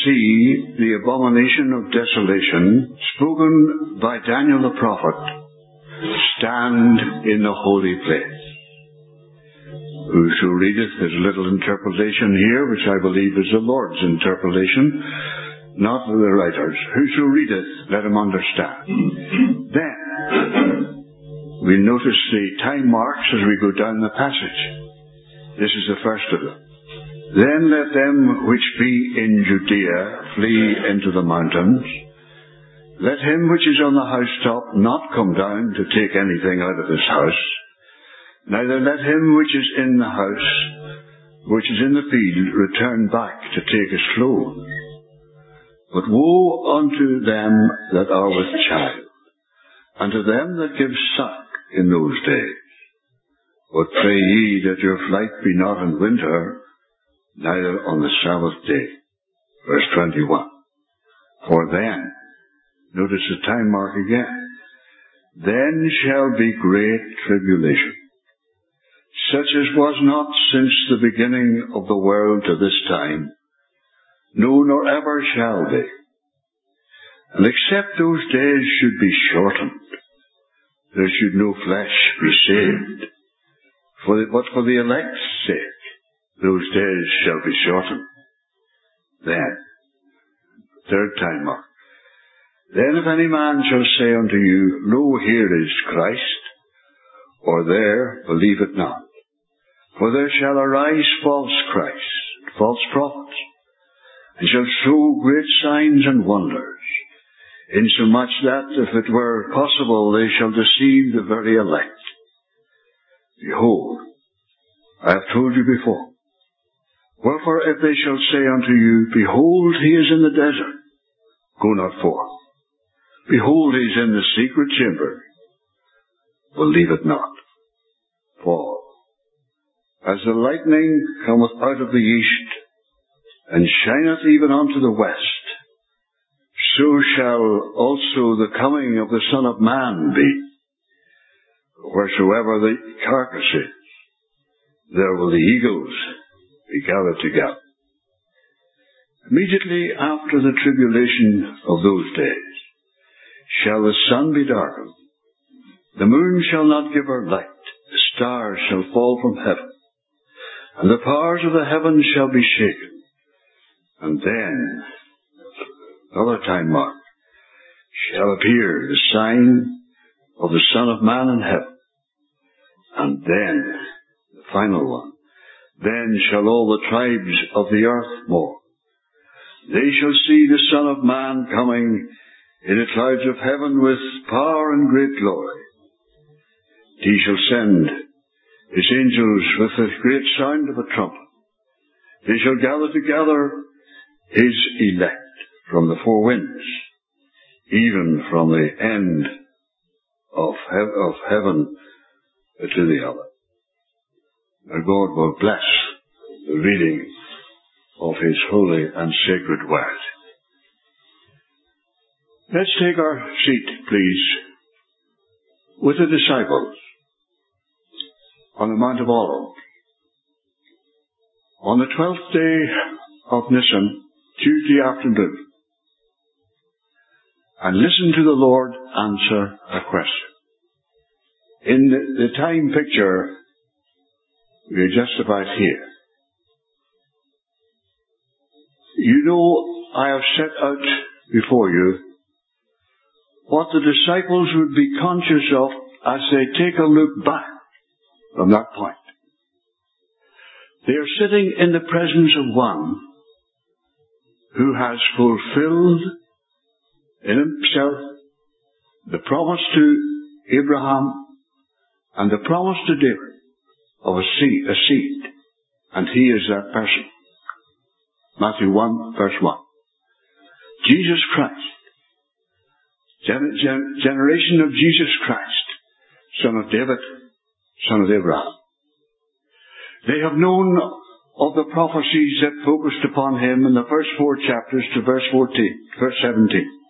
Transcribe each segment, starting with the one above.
see the abomination of desolation spoken by Daniel the prophet stand in the holy place. Whoso readeth, there's a little interpolation here, which I believe is the Lord's interpolation, not the writer's. Whoso readeth, let him understand. Then, we notice the time marks as we go down the passage. This is the first of them. Then let them which be in Judea flee into the mountains. Let him which is on the housetop not come down to take anything out of his house. Neither let him which is in the house, which is in the field, return back to take his clothes. But woe unto them that are with child, and to them that give suck in those days. But pray ye that your flight be not in winter, neither on the Sabbath day. Verse 21. For then, notice the time mark again, then shall be great tribulation, such as was not since the beginning of the world to this time, no, nor ever shall be. And except those days should be shortened, there should no flesh be saved. But for the elect's sake, those days shall be shortened. Then, third time mark. Then if any man shall say unto you, Lo, here is Christ, or there, believe it not. For there shall arise false Christs, false prophets, and shall show great signs and wonders, insomuch that, if it were possible, they shall deceive the very elect. Behold, I have told you before. Wherefore, if they shall say unto you, Behold, he is in the desert, go not forth. Behold, he is in the secret chamber, believe it not. For as the lightning cometh out of the east, and shineth even unto the west, so shall also the coming of the Son of Man be. Wheresoever the carcass is, there will the eagles be gathered together. Immediately after the tribulation of those days shall the sun be darkened, the moon shall not give her light, the stars shall fall from heaven, and the powers of the heavens shall be shaken. And then, another time mark, shall appear the sign of the Son of Man in heaven. And then, the final one, then shall all the tribes of the earth mourn. They shall see the Son of Man coming in the clouds of heaven with power and great glory. He shall send his angels with the great sound of a trumpet. They shall gather together his elect from the four winds, even from the end of heaven to the other. And God will bless the reading of his holy and sacred word. Let's take our seat, please, with the disciples on the Mount of Olives. On the 12th day of Nisan, Tuesday afternoon, and listen to the Lord answer a question. In the time picture, we're just about here. You know, I have set out before you what the disciples would be conscious of as they take a look back from that point. They are sitting in the presence of one who has fulfilled in himself the promise to Abraham and the promise to David of a seed, and he is that person. Matthew 1, verse 1. Jesus Christ, generation of Jesus Christ, son of David, son of Abraham. They have known of the prophecies that focused upon him in the first 4 chapters to verse 17.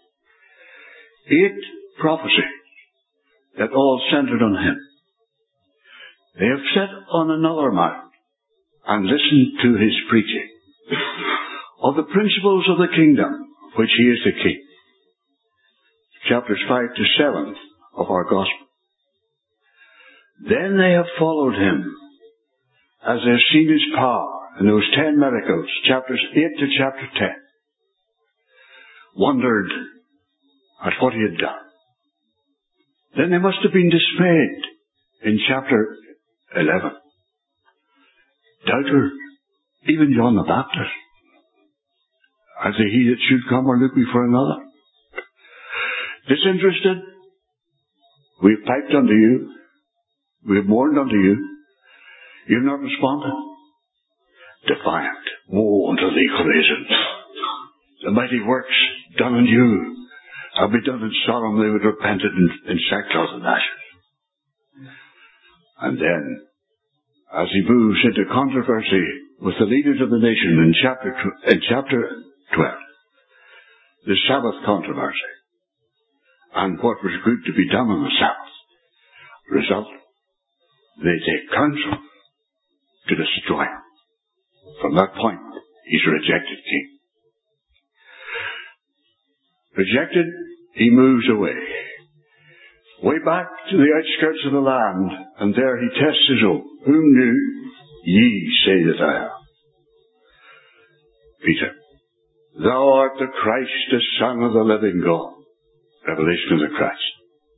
8 prophecies that all centered on him. They have sat on another mount and listened to his preaching. of the principles of the kingdom, of which he is the king. Chapters 5 to 7 of our gospel. Then they have followed him, as they have seen his power in those 10 miracles, chapters 8 to chapter 10. Wondered at what he had done. Then they must have been dismayed in chapter 11. Doubters, even John the Baptist. As he that should come, or look we for another. Disinterested, we have piped unto you, we have mourned unto you, you have not responded. Defiant, woe unto thee, Chorazin! The mighty works done in you have been done in Sodom. They would have repented in sackcloth and ashes. And then, as he moves into controversy with the leaders of the nation in chapter 12, the Sabbath controversy, and what was good to be done on the Sabbath. Result, they take counsel to destroy him. From that point, he's a rejected king. Rejected, he moves away. Way back to the outskirts of the land, and there he tests his own. Whom do ye say that I am? Peter, thou art the Christ, the Son of the living God. Revelation of the Christ.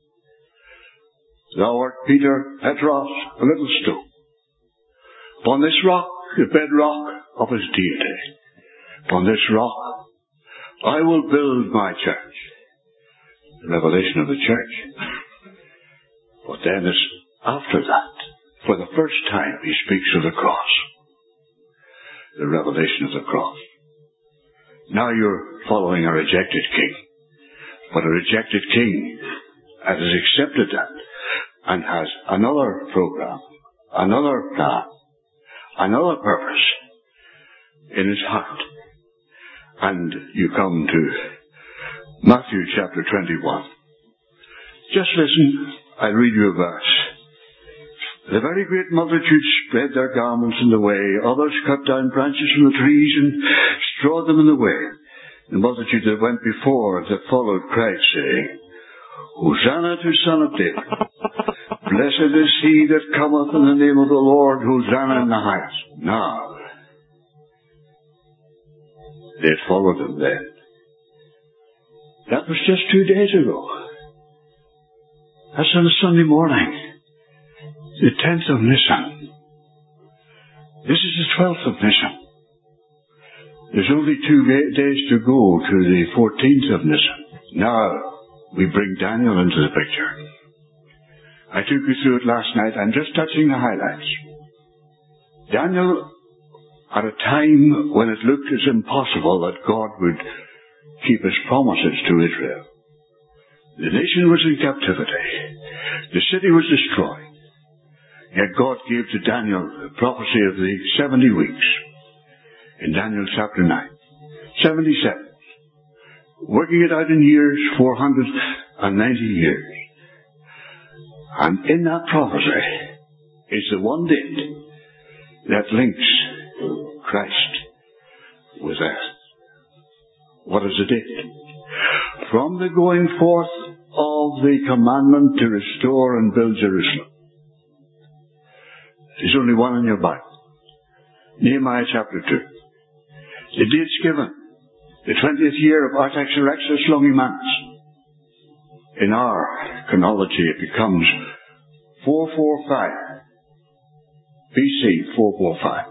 Thou art Peter, Petros, a little stone. Upon this rock, the bedrock of his deity, upon this rock, I will build my church. The revelation of the church. But then it's after that, for the first time, he speaks of the cross. The revelation of the cross. Now you're following a rejected king. But a rejected king has accepted that and has another program, another plan, another purpose in his heart. And you come to Matthew chapter 21. Just listen, I'll read you a verse. The very great multitude spread their garments in the way. Others cut down branches from the trees and strawed them in the way. The multitude that went before, that followed Christ, saying, Hosanna to Son of David. Blessed is he that cometh in the name of the Lord. Hosanna in the highest. Now, they had followed him then. That was just 2 days ago. That's on a Sunday morning. The 10th of Nisan. This is the 12th of Nisan. There's only 2 days to go to the 14th of Nisan. Now, we bring Daniel into the picture. I took you through it last night. I'm just touching the highlights. Daniel, at a time when it looked as impossible that God would keep his promises to Israel. The nation was in captivity. The city was destroyed. Yet God gave to Daniel the prophecy of the 70 weeks. In Daniel chapter 9. 77. Working it out in years, 490 years. And in that prophecy is the one date that links Christ with earth. What is the date? From the going forth of the commandment to restore and build Jerusalem. There's only one in your Bible. Nehemiah chapter 2. The date's given. The 20th year of Artaxerxes Longimanus. In our chronology it becomes 445. BC 445.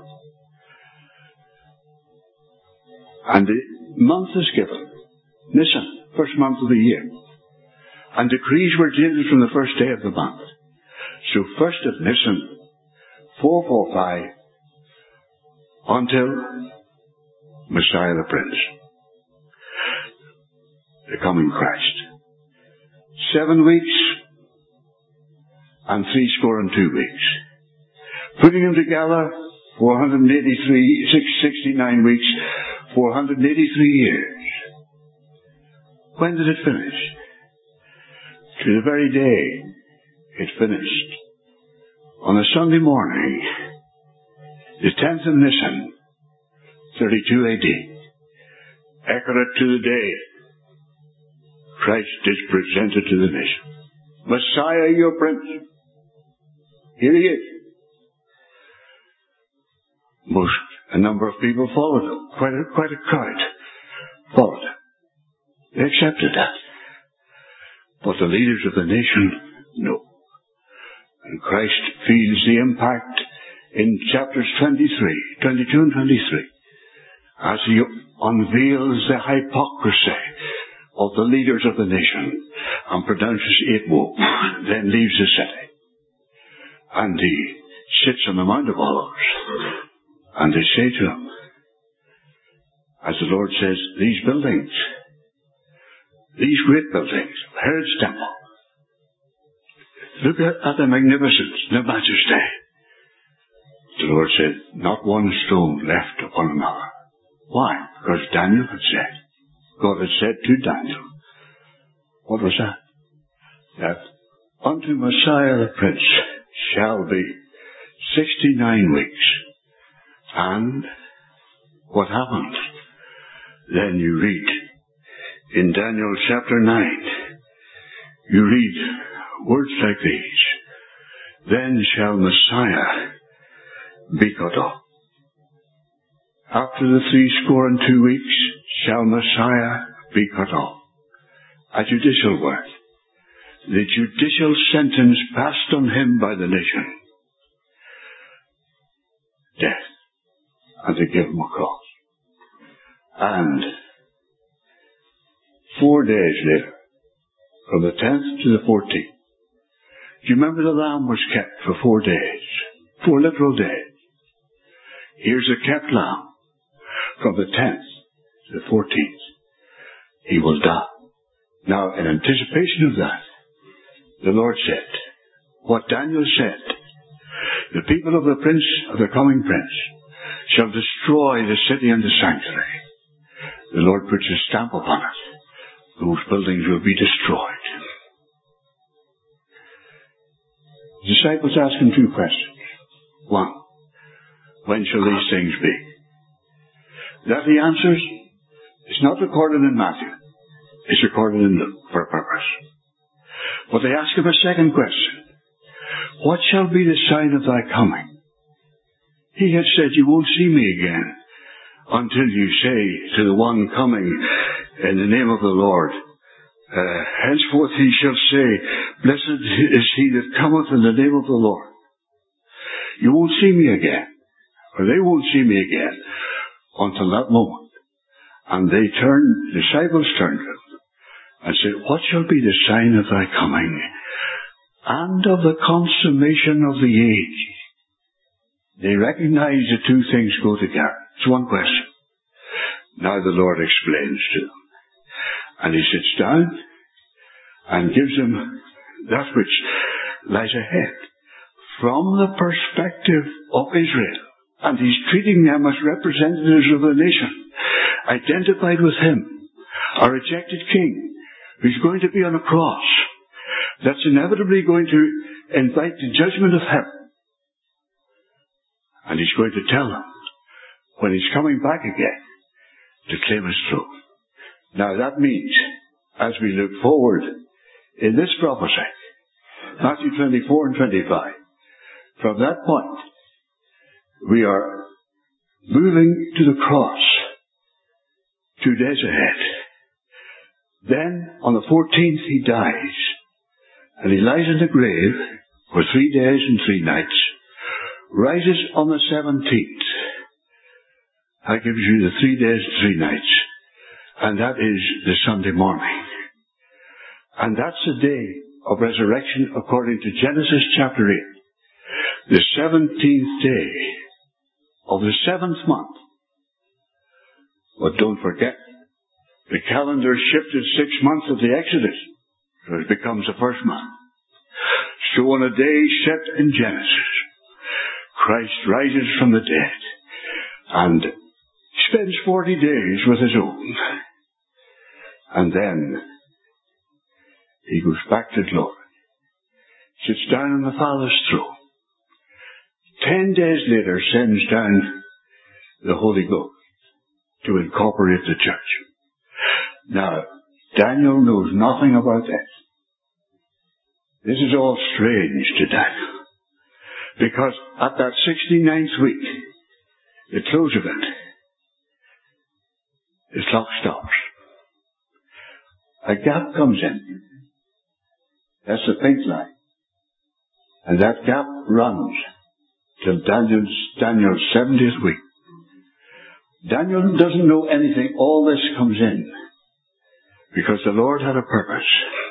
And the month is given. Nisan, first month of the year. And decrees were dated from the first day of the month. So first of Nisan, 445, until Messiah the Prince, the coming Christ. 7 weeks and 62 weeks. Putting them together, 69 weeks, 483 years. When did it finish? To the very day it finished. On a Sunday morning, the 10th of Nisan, 32 AD. accurate to the day, Christ is presented to the nation. Messiah, your Prince. Here he is. A number of people followed him. Quite a crowd followed him. They accepted that. But the leaders of the nation, no. And Christ feels the impact in chapters 22 and 23, as he unveils the hypocrisy of the leaders of the nation and pronounces 8 woes, then leaves the city. And he sits on the Mount of Olives, and they say to him, as the Lord says, these buildings, these great buildings, Herod's temple, look at the magnificence, the majesty. The Lord said, not one stone left upon another. Why? Because Daniel had said, God had said to Daniel, what was that? That unto Messiah the Prince shall be 69 weeks. And what happened? Then you read in Daniel chapter 9, you read words like these. Then shall Messiah be cut off. After the 62 weeks shall Messiah be cut off. A judicial word. The judicial sentence passed on him by the nation. Death. And they give him a cross. And 4 days later, from the 10th to the 14th, do you remember the lamb was kept for 4 days? 4 literal days. Here's a kept lamb. From the 10th to the 14th, he will die. Now, in anticipation of that, the Lord said, what Daniel said, the people of the coming prince, shall destroy the city and the sanctuary. The Lord puts his stamp upon it. Those buildings will be destroyed. The disciples ask him 2 questions. 1, when shall these things be? That he answers, it's not recorded in Matthew. It's recorded in Luke for a purpose. But they ask him a second question. What shall be the sign of thy coming? He had said, you won't see me again until you say to the one coming in the name of the Lord, henceforth he shall say, blessed is he that cometh in the name of the Lord. You won't see me again, or they won't see me again until that moment. And the disciples turned to him and said, what shall be the sign of thy coming and of the consummation of the age? They recognize the 2 things go together. It's one question. Now the Lord explains to them. And he sits down and gives them that which lies ahead from the perspective of Israel. And he's treating them as representatives of the nation, identified with him, a rejected king who's going to be on a cross that's inevitably going to invite the judgment of heaven. And he's going to tell them when he's coming back again to claim his throne. Now that means, as we look forward in this prophecy, Matthew 24 and 25, from that point, we are moving to the cross 2 days ahead. Then, on the 14th, he dies. And he lies in the grave for 3 days and 3 nights. Rises on the 17th. That gives you the 3 days and 3 nights. And that is the Sunday morning. And that's the day of resurrection according to Genesis chapter 8. The 17th day of the 7th month. But don't forget, the calendar shifted 6 months of the Exodus, so it becomes the 1st month. So on a day set in Genesis, Christ rises from the dead and spends 40 days with his own. And then he goes back to glory, sits down on the Father's throne. 10 days later sends down the Holy Ghost to incorporate the church. Now, Daniel knows nothing about this. This is all strange to Daniel. Because at that 69th week, the close of it, the clock stops. A gap comes in. That's the pink line. And that gap runs till Daniel's 70th week. Daniel doesn't know anything. All this comes in because the Lord had a purpose.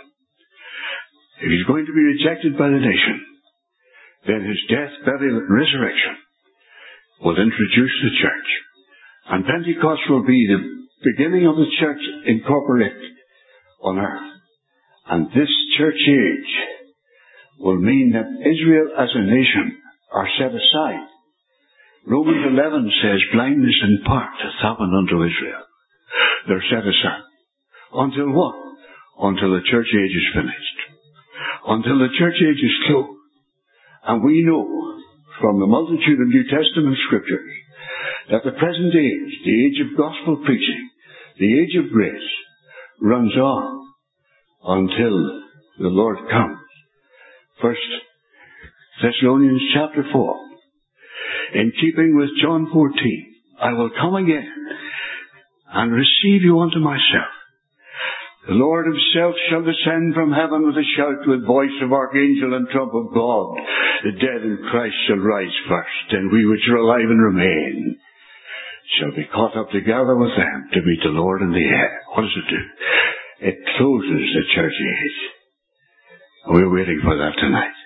If he's going to be rejected by the nation, then his death, burial, and resurrection will introduce the church. And Pentecost will be the beginning of the church incorporated on earth. And this church age will mean that Israel as a nation are set aside. Romans 11 says, blindness in part hath happened unto Israel. They're set aside. Until what? Until the church age is finished. Until the church age is closed. And we know from the multitude of New Testament scriptures that the present age, the age of gospel preaching, the age of grace, runs on until the Lord comes. 1 Thessalonians chapter 4. In keeping with John 14, I will come again and receive you unto myself. The Lord himself shall descend from heaven with a shout, with voice of archangel and trump of God. The dead in Christ shall rise first, and we which are alive and remain shall be caught up together with them to meet the Lord in the air. What does it do? It closes the church age. We're waiting for that tonight.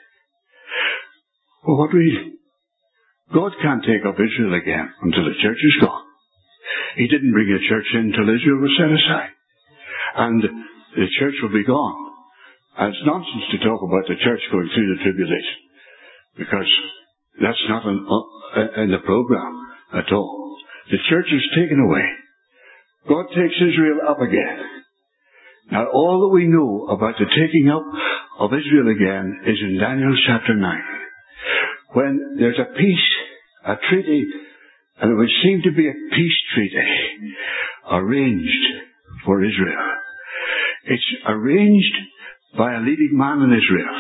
Well, God can't take up Israel again until the church is gone. He didn't bring a church in until Israel was set aside. And the church will be gone. And it's nonsense to talk about the church going through the tribulation, because that's not in the program at all. The church is taken away. God takes Israel up again. Now, all that we know about the taking up of Israel again is in Daniel chapter 9. When there's a peace, a treaty, and it would seem to be a peace treaty arranged for Israel. It's arranged by a leading man in Israel.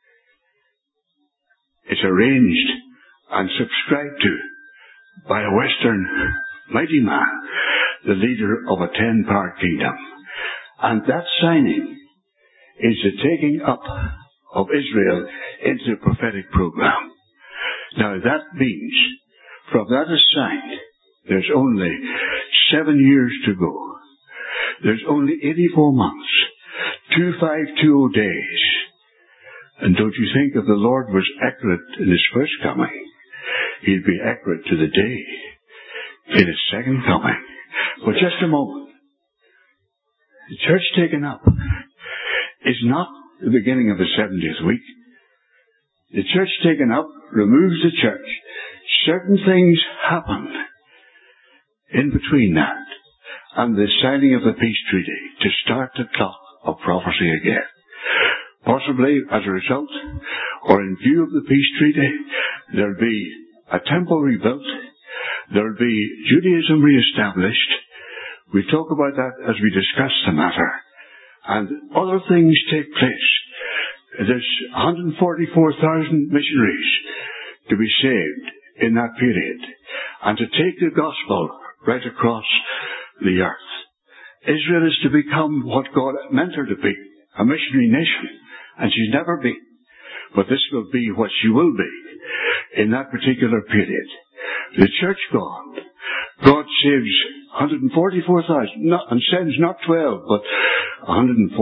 It's arranged and subscribed to by a Western mighty man, the leader of a 10-part kingdom. And that signing is the taking up of Israel into the prophetic program. Now that means, from that is signed, there's only 7 years to go. There's only 84 months, 2520 days. And don't you think if the Lord was accurate in his first coming, he'd be accurate to the day in his second coming? But just a moment. The church taken up is not the beginning of the 70th week. The church taken up removes the church. Certain things happen in between that and the signing of the peace treaty to start the clock of prophecy again. Possibly as a result, or in view of the peace treaty, there'll be a temple rebuilt, there'll be Judaism reestablished. We talk about that as we discuss the matter. And other things take place. There's 144,000 missionaries to be saved in that period, and to take the gospel right across the earth. Israel is to become what God meant her to be, a missionary nation, and she's never been. But this will be what she will be in that particular period. The church gone. God saves 144,000, and sends not 12, but 144,000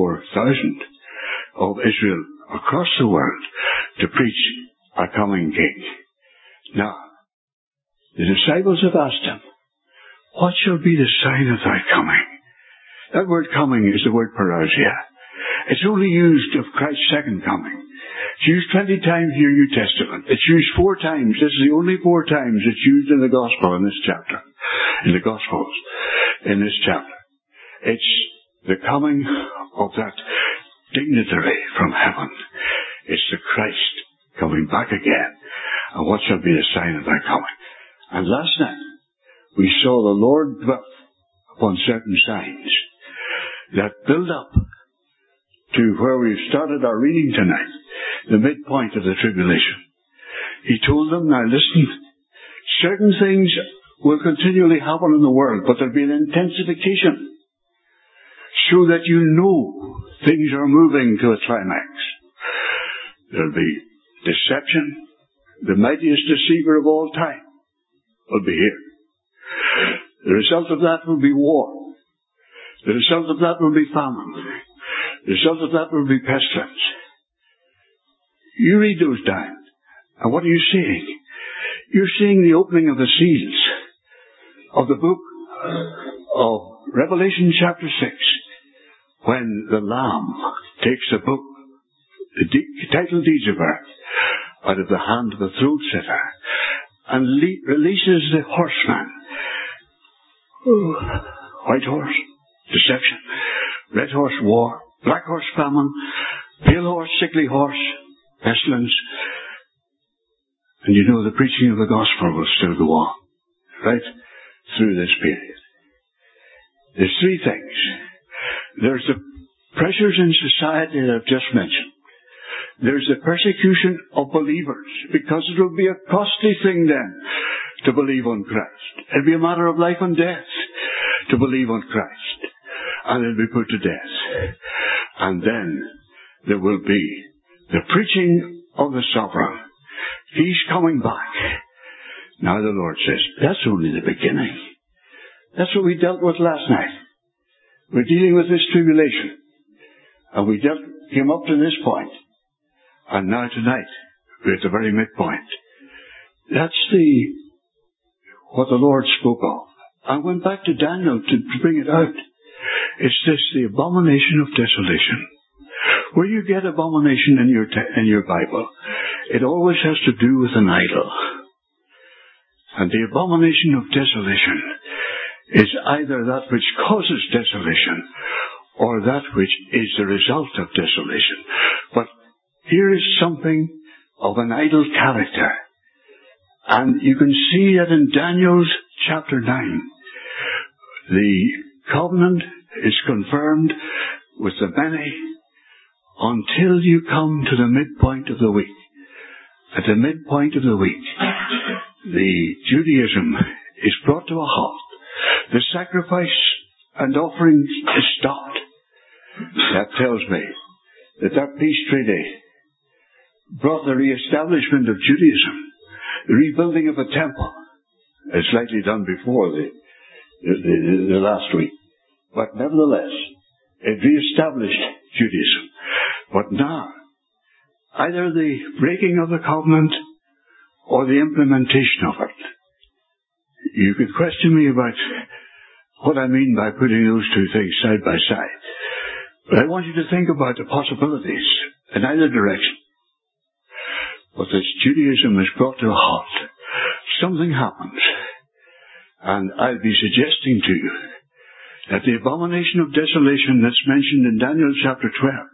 of Israel across the world to preach a coming king. Now, the disciples have asked him, what shall be the sign of thy coming? That word coming is the word parousia. It's only used of Christ's second coming. It's used 20 times in your New Testament. It's used 4 times. This is the only 4 times it's used in the Gospel in this chapter. In the Gospels in this chapter. It's the coming of that dignitary from heaven. It's the Christ coming back again. And what shall be the sign of thy coming? And last night, we saw the Lord dwelt upon certain signs. that build up to where we've started our reading tonight, the midpoint of the tribulation. He told them, now listen, certain things will continually happen in the world, but there'll be an intensification so that you know things are moving to a climax. There'll be deception. The mightiest deceiver of all time will be here. The result of that will be war. The result of that will be famine. The result of that will be pestilence. You read those down, and what are you seeing? You're seeing the opening of the seals of the book of Revelation chapter 6, when the Lamb takes the book, the title deeds of earth, out of the hand of the throat sitter, and releases the horseman. White horse, deception. Red horse, war. Black horse, famine. Pale horse, sickly horse, pestilence. And you know the preaching of the gospel will still go on, right through this period. There's three things. There's the pressures in society that I've just mentioned. There's the persecution of believers, because it will be a costly thing then to believe on Christ. It'll be a matter of life and death to believe on Christ. And it'll be put to death. And then there will be the preaching of the sovereign. He's coming back. Now the Lord says, that's only the beginning. That's what we dealt with last night. We're dealing with this tribulation. And we came up to this point. And now tonight, we're at the very midpoint. That's what the Lord spoke of. I went back to Daniel to bring it out. It's this, the abomination of desolation. Where you get abomination in your Bible, it always has to do with an idol. And the abomination of desolation is either that which causes desolation or that which is the result of desolation. But here is something of an idol character. And you can see that in Daniel's chapter 9. The covenant is confirmed with the many until you come to the midpoint of the week. At the midpoint of the week, the Judaism is brought to a halt. The sacrifice and offerings is stopped. That tells me that peace treaty brought the re-establishment of Judaism, the rebuilding of a temple, as slightly done before the last week. But nevertheless, it re-established Judaism. But now, either the breaking of the covenant or the implementation of it. You could question me about what I mean by putting those two things side by side. But I want you to think about the possibilities in either direction. But this Judaism is brought to a halt. Something happens. And I'll be suggesting to you that the abomination of desolation that's mentioned in Daniel chapter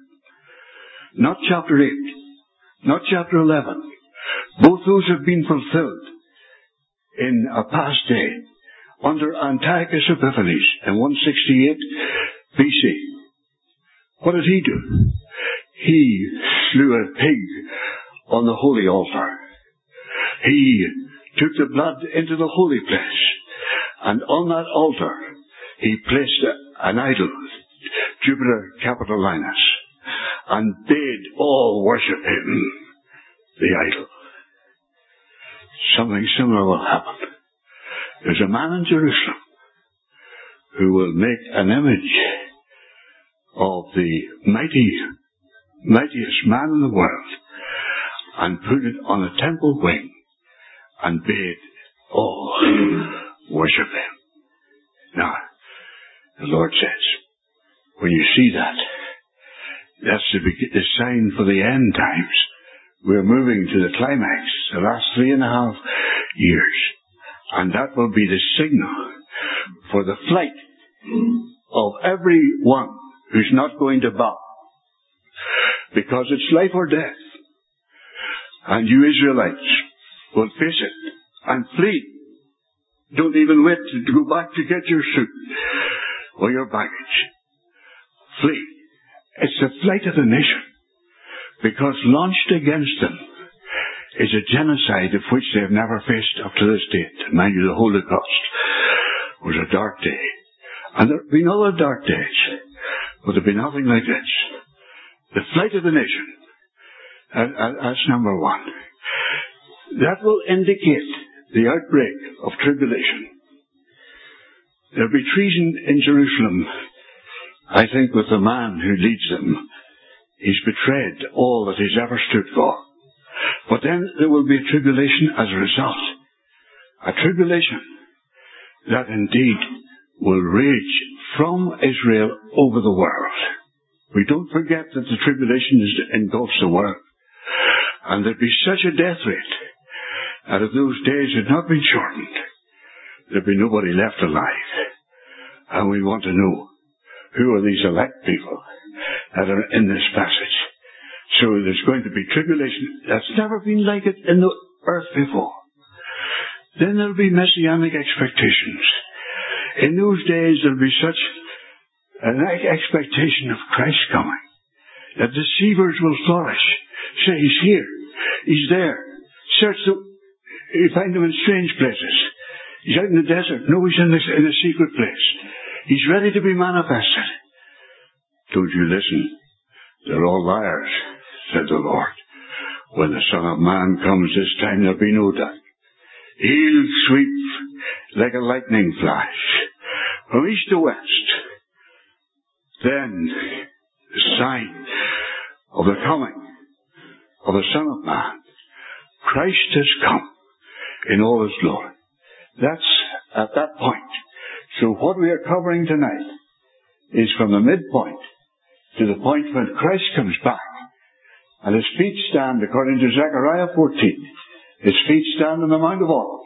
12, not chapter 8, not chapter 11, both those have been fulfilled in a past day under Antiochus Epiphanes in 168 BC. What did he do? He slew a pig on the holy altar. He took the blood into the holy place, and on that altar he placed an idol, Jupiter Capitolinus, and bade all worship him, the idol. Something similar will happen. There's a man in Jerusalem who will make an image of the mightiest man in the world and put it on a temple wing and bid all worship him. Now, the Lord says, when you see that, that's the sign for the end times. We're moving to the climax, the last 3.5 years. And that will be the signal for the flight of everyone who's not going to bow. Because it's life or death. And you Israelites will face it and flee. Don't even wait to go back to get your suit or your baggage. flee. It's the flight of the nation. Because launched against them is a genocide of which they have never faced up to this date. Mind you, the Holocaust was a dark day. And there have been other dark days, but there have been nothing like this. The flight of the nation, that's number one. That will indicate the outbreak of tribulation. There will be treason in Jerusalem, I think, with the man who leads them. He's betrayed all that he's ever stood for. But then there will be a tribulation as a result. A tribulation that indeed will rage from Israel over the world. We don't forget that the tribulation engulfs the world. And there'd be such a death rate that if those days had not been shortened, there'd be nobody left alive. And we want to know, who are these elect people that are in this passage? So there's going to be tribulation that's never been like it in the earth before. Then there'll be messianic expectations. In those days there'll be such an expectation of Christ coming that deceivers will flourish. Say, he's here, he's there. Search you find him in strange places. He's out in the desert. No, he's in a secret place. He's ready to be manifested. Don't you listen. They're all liars, said the Lord. When the Son of Man comes this time, there'll be no doubt. He'll sweep like a lightning flash from east to west. Then the sign of the coming of the Son of Man. Christ has come in all his glory. That's at that point. So what we are covering tonight is from the midpoint to the point when Christ comes back. And his feet stand, according to Zechariah 14, his feet stand on the Mount of Olives.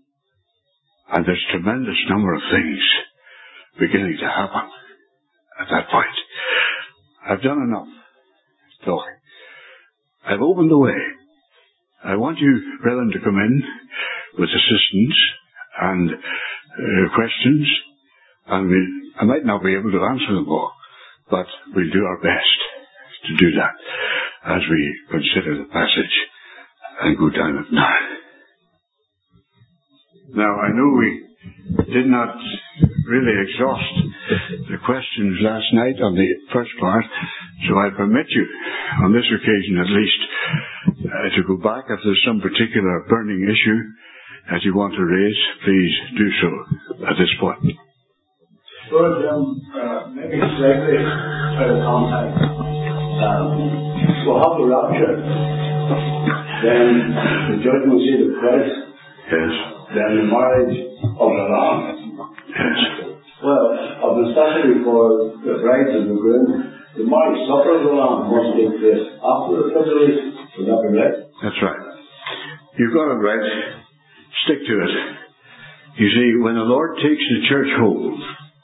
And there's a tremendous number of things beginning to happen at that point. I've done enough talking. I've opened the way. I want you, brethren, to come in with assistance and questions, and I might not be able to answer them all, but we'll do our best to do that as we consider the passage and go down it now. Now, I know we did not really exhaust the questions last night on the first part, so I permit you, on this occasion at least, to go back if there's some particular burning issue that you want to raise. Please do so at this point. Well, maybe slightly out of context. We'll have the rapture, then the judgment seat of Christ, yes, then the marriage of the Lamb. Yes. Well, of necessity for the bride and the groom, the marriage supper of the Lamb must take place after the tribulation. Would that be right? That's right. You've got it right. Stick to it. You see, when the Lord takes the church home,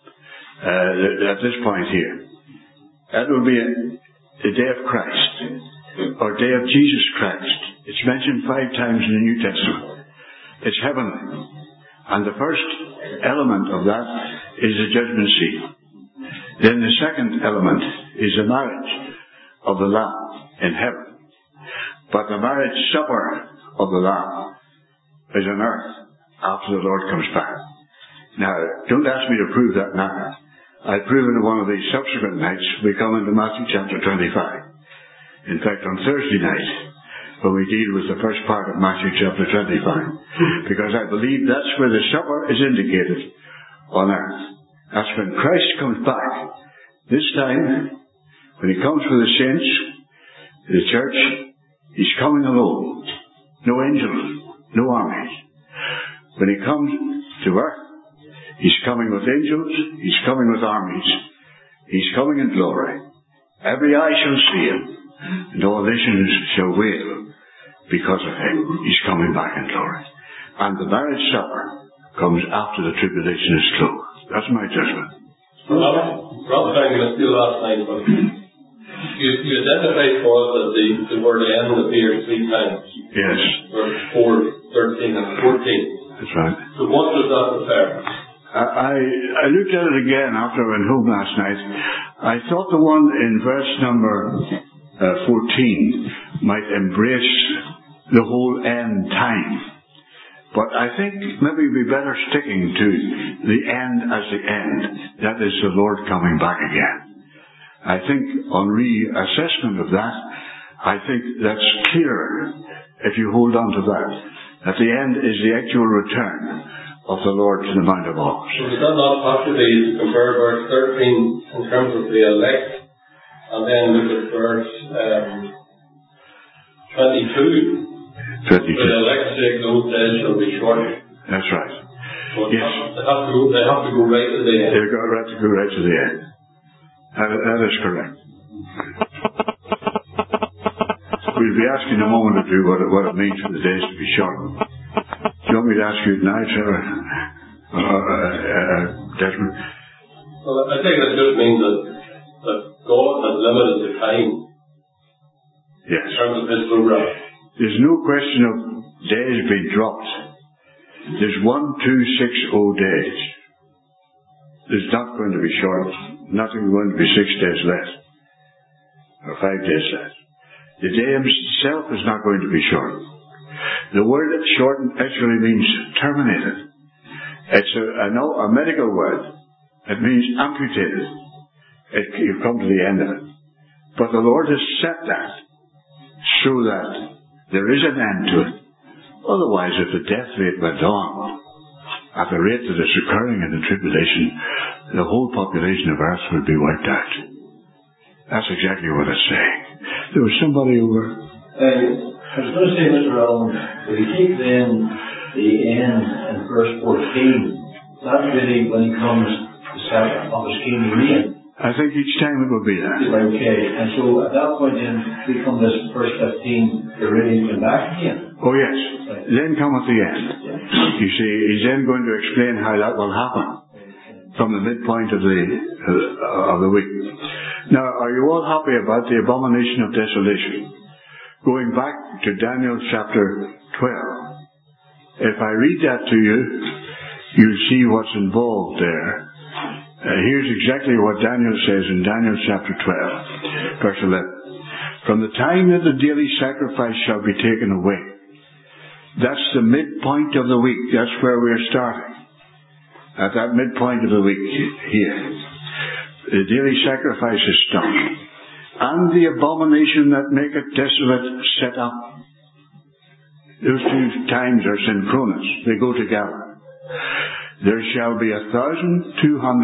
at this point here, that will be the day of Christ, or day of Jesus Christ. It's mentioned 5 times in the New Testament. It's heavenly. And the first element of that is the judgment seat. Then the second element is the marriage of the Lamb in heaven. But the marriage supper of the Lamb is on earth after the Lord comes back. Now, don't ask me to prove that now. I'll prove it in one of these subsequent nights. We come into Matthew chapter 25. In fact, on Thursday night, when we deal with the first part of Matthew chapter 25. Because I believe that's where the supper is indicated on earth. That's when Christ comes back. This time, when he comes for the saints, the church, he's coming alone. No angels, no armies. When he comes to earth, he's coming with angels, he's coming with armies. He's coming in glory. Every eye shall see him, and all nations shall wail because of him. He's coming back in glory. And the marriage supper comes after the tribulation is closed. That's my judgment. Rather than going to do last night, but you identified for us that the word end appears 3 times. Yes. Verse 4, 13 and 14. That's right. So what does that refer? I looked at it again after I went home last night. I thought the one in verse number 14 might embrace the whole end time. But I think maybe we'd be better sticking to the end as the end. That is the Lord coming back again. I think on reassessment of that, I think that's clearer if you hold on to that. At the end is the actual return of the Lord to the Mount of Olives. So is that not possibly to compare verse 13 in terms of the elect, and then look at verse 22? 22. The elect sake, those days shall be shortened. That's right. So yes. They have to go right to the end. They've got to go right to the end. That is correct. We'll be asking in a moment or two what it means for the days to be shortened. Do you want me to ask you now, Trevor? Desmond? Well, I think that just means that God has limited the time. Yes. In terms of His program. There's no question of days being dropped. There's 1260 days. There's not going to be shortened. Nothing going to be 6 days less. Or 5 days less. The day itself is not going to be shortened. The word shortened actually means terminated. It's a medical word. It means amputated. You come to the end of it. But the Lord has set that so that there is an end to it. Otherwise, if the death rate went on at the rate that is occurring in the tribulation, the whole population of earth would be wiped out. That's exactly what it's saying. There was somebody over. I was going to say, Mr. Allen, if you take then the end in verse 14, that's really when He comes to set up His kingdom reign. I think each time it will be that. Okay, and so at that point then, we come this verse 15, the reign come back again. Oh yes, right. Then cometh the end. Yeah. You see, He's then going to explain how that will happen from the midpoint of the week. Now, are you all happy about the abomination of desolation? Going back to Daniel chapter 12. If I read that to you, you'll see what's involved there. Here's exactly what Daniel says in Daniel chapter 12, verse 11. From the time that the daily sacrifice shall be taken away. That's the midpoint of the week. That's where we're starting. At that midpoint of the week here. The daily sacrifice is stopped. And the abomination that maketh desolate set up. Those two times are synchronous. They go together. There shall be 1,290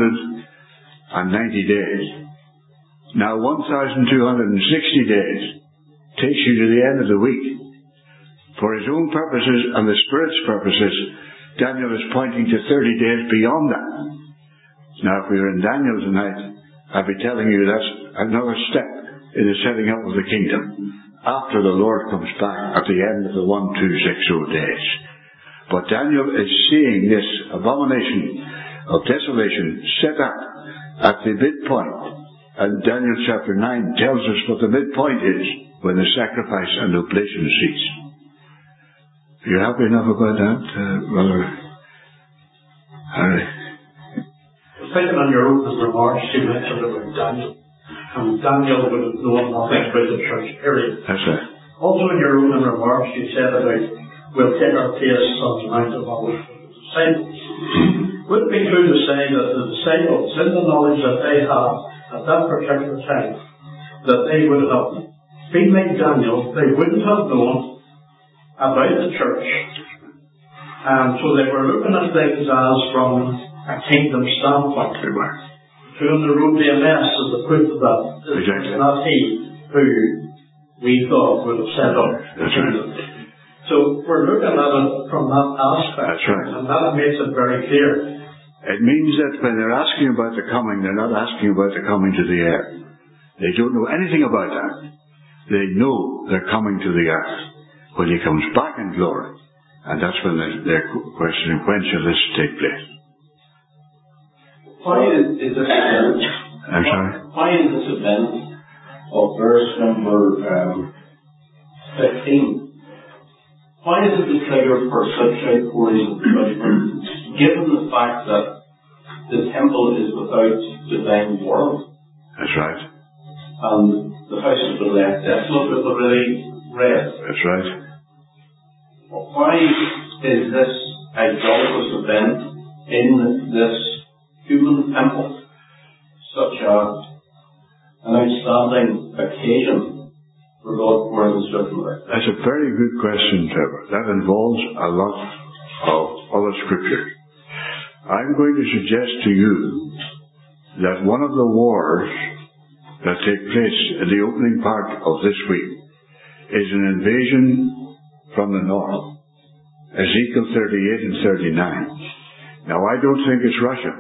days. Now 1,260 days takes you to the end of the week. For His own purposes and the Spirit's purposes, Daniel is pointing to 30 days beyond that. Now if we were in Daniel tonight, I'd be telling you that's another step in the setting up of the kingdom. After the Lord comes back at the end of the 1260 days. But Daniel is seeing this abomination of desolation set up at the midpoint. And Daniel chapter 9 tells us what the midpoint is when the sacrifice and oblation cease. Are you happy enough about that, Brother Harry? Thinking on your opening remarks, you mentioned about Daniel. And Daniel would have known nothing about the church, period. That's right. Also in your opening remarks, you said about we'll take our place on the Mount of Olives with the disciples. Would it be true to say that the disciples, in the knowledge that they have at that particular time, that they would have been like Daniel, they wouldn't have known about the church. So they were looking at things as from a kingdom standpoint. Who on the road to Emmaus is the proof of that. Exactly. It's not he who we thought would have set up. That's right. So we're looking at it from that aspect. That's right. And that makes it very clear. It means that when they're asking about the coming, they're not asking about the coming to the earth. They don't know anything about that. They know they're coming to the earth when He comes back in glory. And that's when they're questioning, when shall this take place? Why is this event? I'm sorry? Why is this event of verse number 15? Why is it the trigger for such outpouring of judgment, given the fact that the temple is without divine world. That's right. And the house has been left desolate with already read. That's right. Why is this idolatrous event in this human temple such an outstanding occasion for God pouring His Scripture? That's a very good question, Trevor. That involves a lot of other scriptures. I'm going to suggest to you that one of the wars that take place in the opening part of this week is an invasion from the north. Ezekiel 38 and 39. Now, I don't think it's Russia.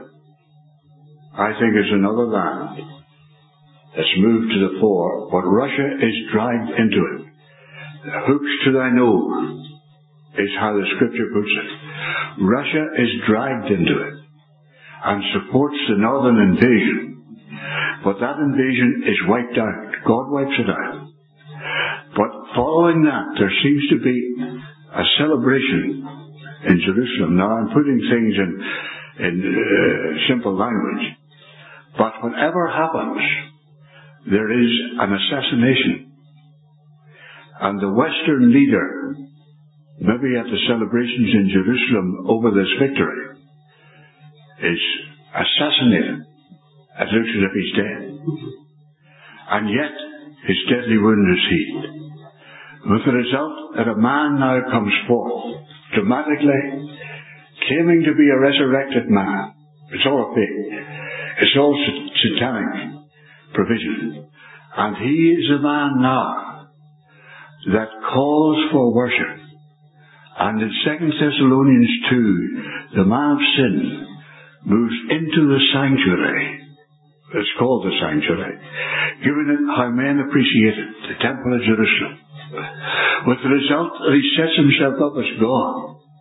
I think it's another land that's moved to the fore, but Russia is dragged into it. Hooks to thy nose is how the scripture puts it. Russia is dragged into it and supports the northern invasion. But that invasion is wiped out. God wipes it out. But following that, there seems to be a celebration in Jerusalem. Now, I'm putting things in simple language. But whatever happens, there is an assassination. And the Western leader, maybe at the celebrations in Jerusalem over this victory, is assassinated. It looks as if he's dead. And yet, his deadly wound is healed. With the result that a man now comes forth, dramatically, claiming to be a resurrected man. It's all a fake. It's all satanic provision. And he is a man now that calls for worship. And in 2 Thessalonians 2, the man of sin moves into the sanctuary. It's called the sanctuary, giving it how men appreciate it, the Temple of Jerusalem. With the result that he sets himself up as God.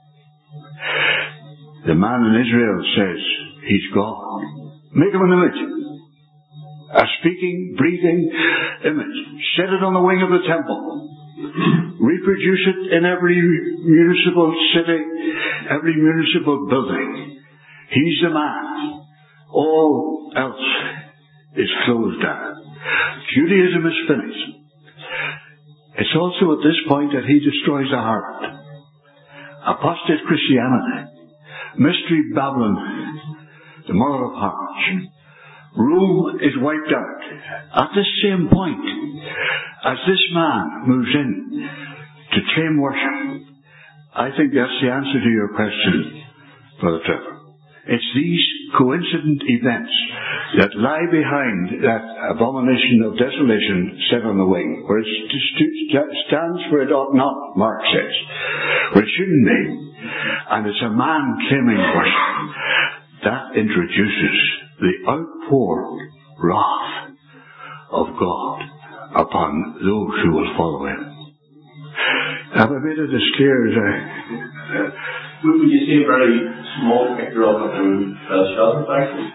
The man in Israel says he's God. Make him an image. A speaking, breathing image. Set it on the wing of the temple. Reproduce it in every municipal city, every municipal building. He's the man. All else is closed down. Judaism is finished. It's also at this point that he destroys the heart. Apostate Christianity. Mystery Babylon, the mother of harlots. Rome is wiped out. At the same point as this man moves in to claim worship. I think that's the answer to your question, Brother Trevor. It's these coincident events that lie behind that abomination of desolation set on the wing, where it stands where it ought not, Mark says, where it shouldn't be. And it's a man claiming worship. That introduces the outpoured wrath of God upon those who will follow Him. Have I made it as clear as Would you see a very small picture of it in Belshazzar factory?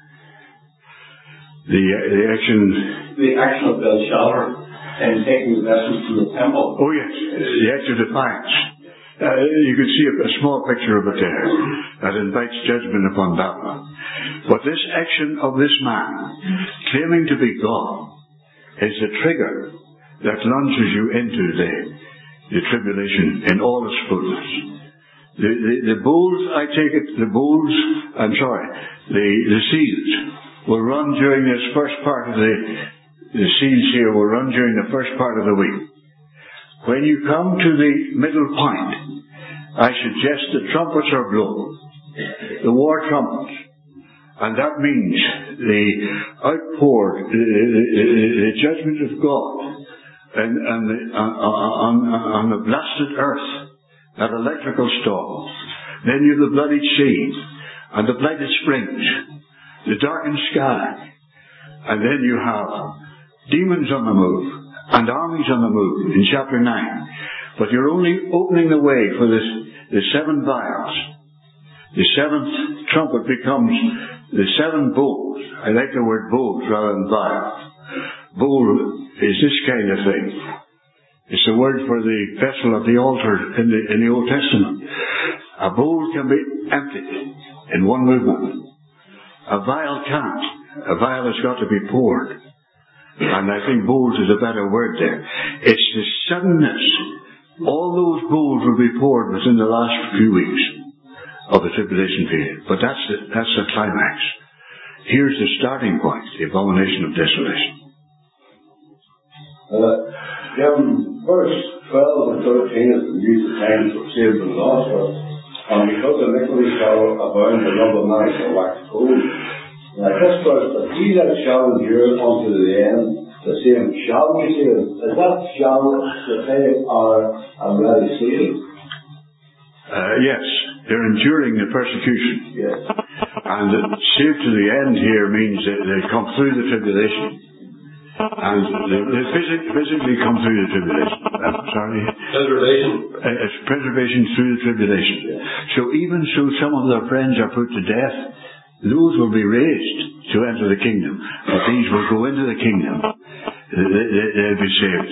The action of Belshazzar and taking the vessels from the temple. Oh yes, the act of defiance. You could see a small picture of it there that invites judgment upon Babylon. But this action of this man, claiming to be God, is the trigger that launches you into the tribulation in all its fullness. The bowls, I take it, the seals will run during this first part of the seals here will run during the first part of the week. When you come to the middle point, I suggest the trumpets are blown, the war trumpets, and that means the outpour, the judgment of God, on the blasted earth. That electrical storm. Then you have the bloodied sea and the blighted springs, the darkened sky, and then you have demons on the move and armies on the move in chapter 9. But you're only opening the way for the 7 vials. The 7th trumpet becomes the 7 bowls. I like the word bowls rather than vials. Bowl is this kind of thing. It's the word for the vessel of the altar in the Old Testament. A bowl can be emptied in one movement. A vial can't. A vial has got to be poured. And I think bold is a better word there. It's the suddenness. All those bowls will be poured within the last few weeks of the tribulation period. But that's the climax. Here's the starting point, the abomination of desolation. Verse 12 and 13 is the use of times of saved and lost us. And because iniquity shall abound, the love of many shall wax cold. Now this verse, but he that shall endure unto the end, the same shall be saved. Is that shall that they are already saved? Yes, they're enduring the persecution. Yes. And saved to the end here means that they come through the tribulation. And they physically come through the tribulation. Preservation. It's preservation through the tribulation. So even so some of their friends are put to death, those will be raised to enter the kingdom. But these will go into the kingdom. They'll be saved.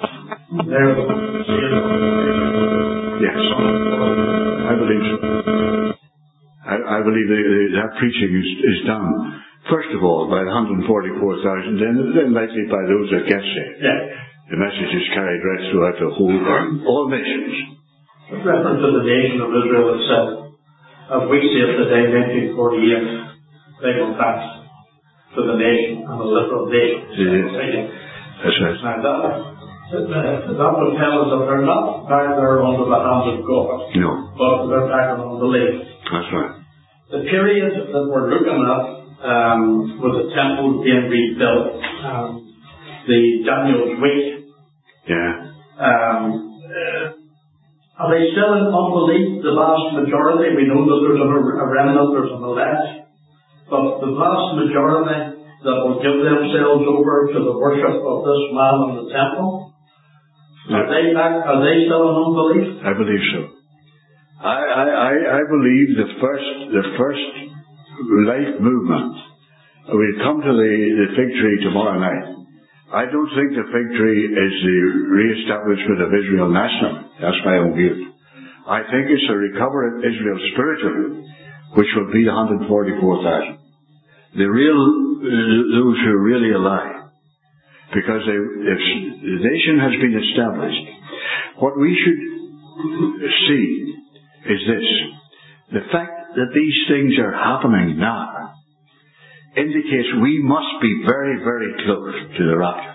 Yes. I believe so. I believe that preaching is done, first of all, by the 144,000, then likely by those that get saved. Yeah. The message is carried right throughout the whole world, all nations. With reference to the nation of Israel itself, as we see it today, 1948, they go back to the nation and the literal nation. That's right. That would tell us that they're not back there under the hands of God, No. but they're back on unbelief. That's right. The period that we're looking at, with the temple being rebuilt, the Daniel's week. Yeah. Are they still in unbelief, the vast majority? We know that there's a remnant, there's an elect, but the vast majority that will give themselves over to the worship of this man in the temple, are they still in unbelief? I believe so. I believe the first life movement will come to the fig tree tomorrow night. I don't think the fig tree is the re-establishment of Israel nationally. That's my own view. I think it's a recovery of Israel spiritually, which will be the 144,000. Those who are really alive. Because if the nation has been established, what we should see is this. The fact that these things are happening now indicates we must be very, very close to the rapture.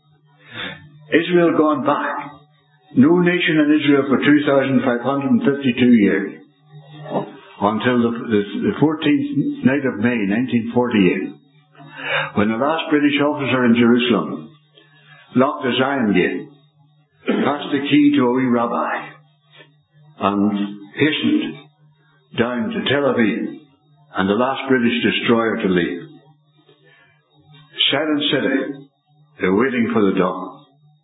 Israel gone back. No nation in Israel for 2,552 years. Until the 14th night of May, 1948. When the last British officer in Jerusalem locked the Zion Gate, passed the key to a wee rabbi, and hastened down to Tel Aviv, and the last British destroyer to leave. Silent city, they're waiting for the dawn.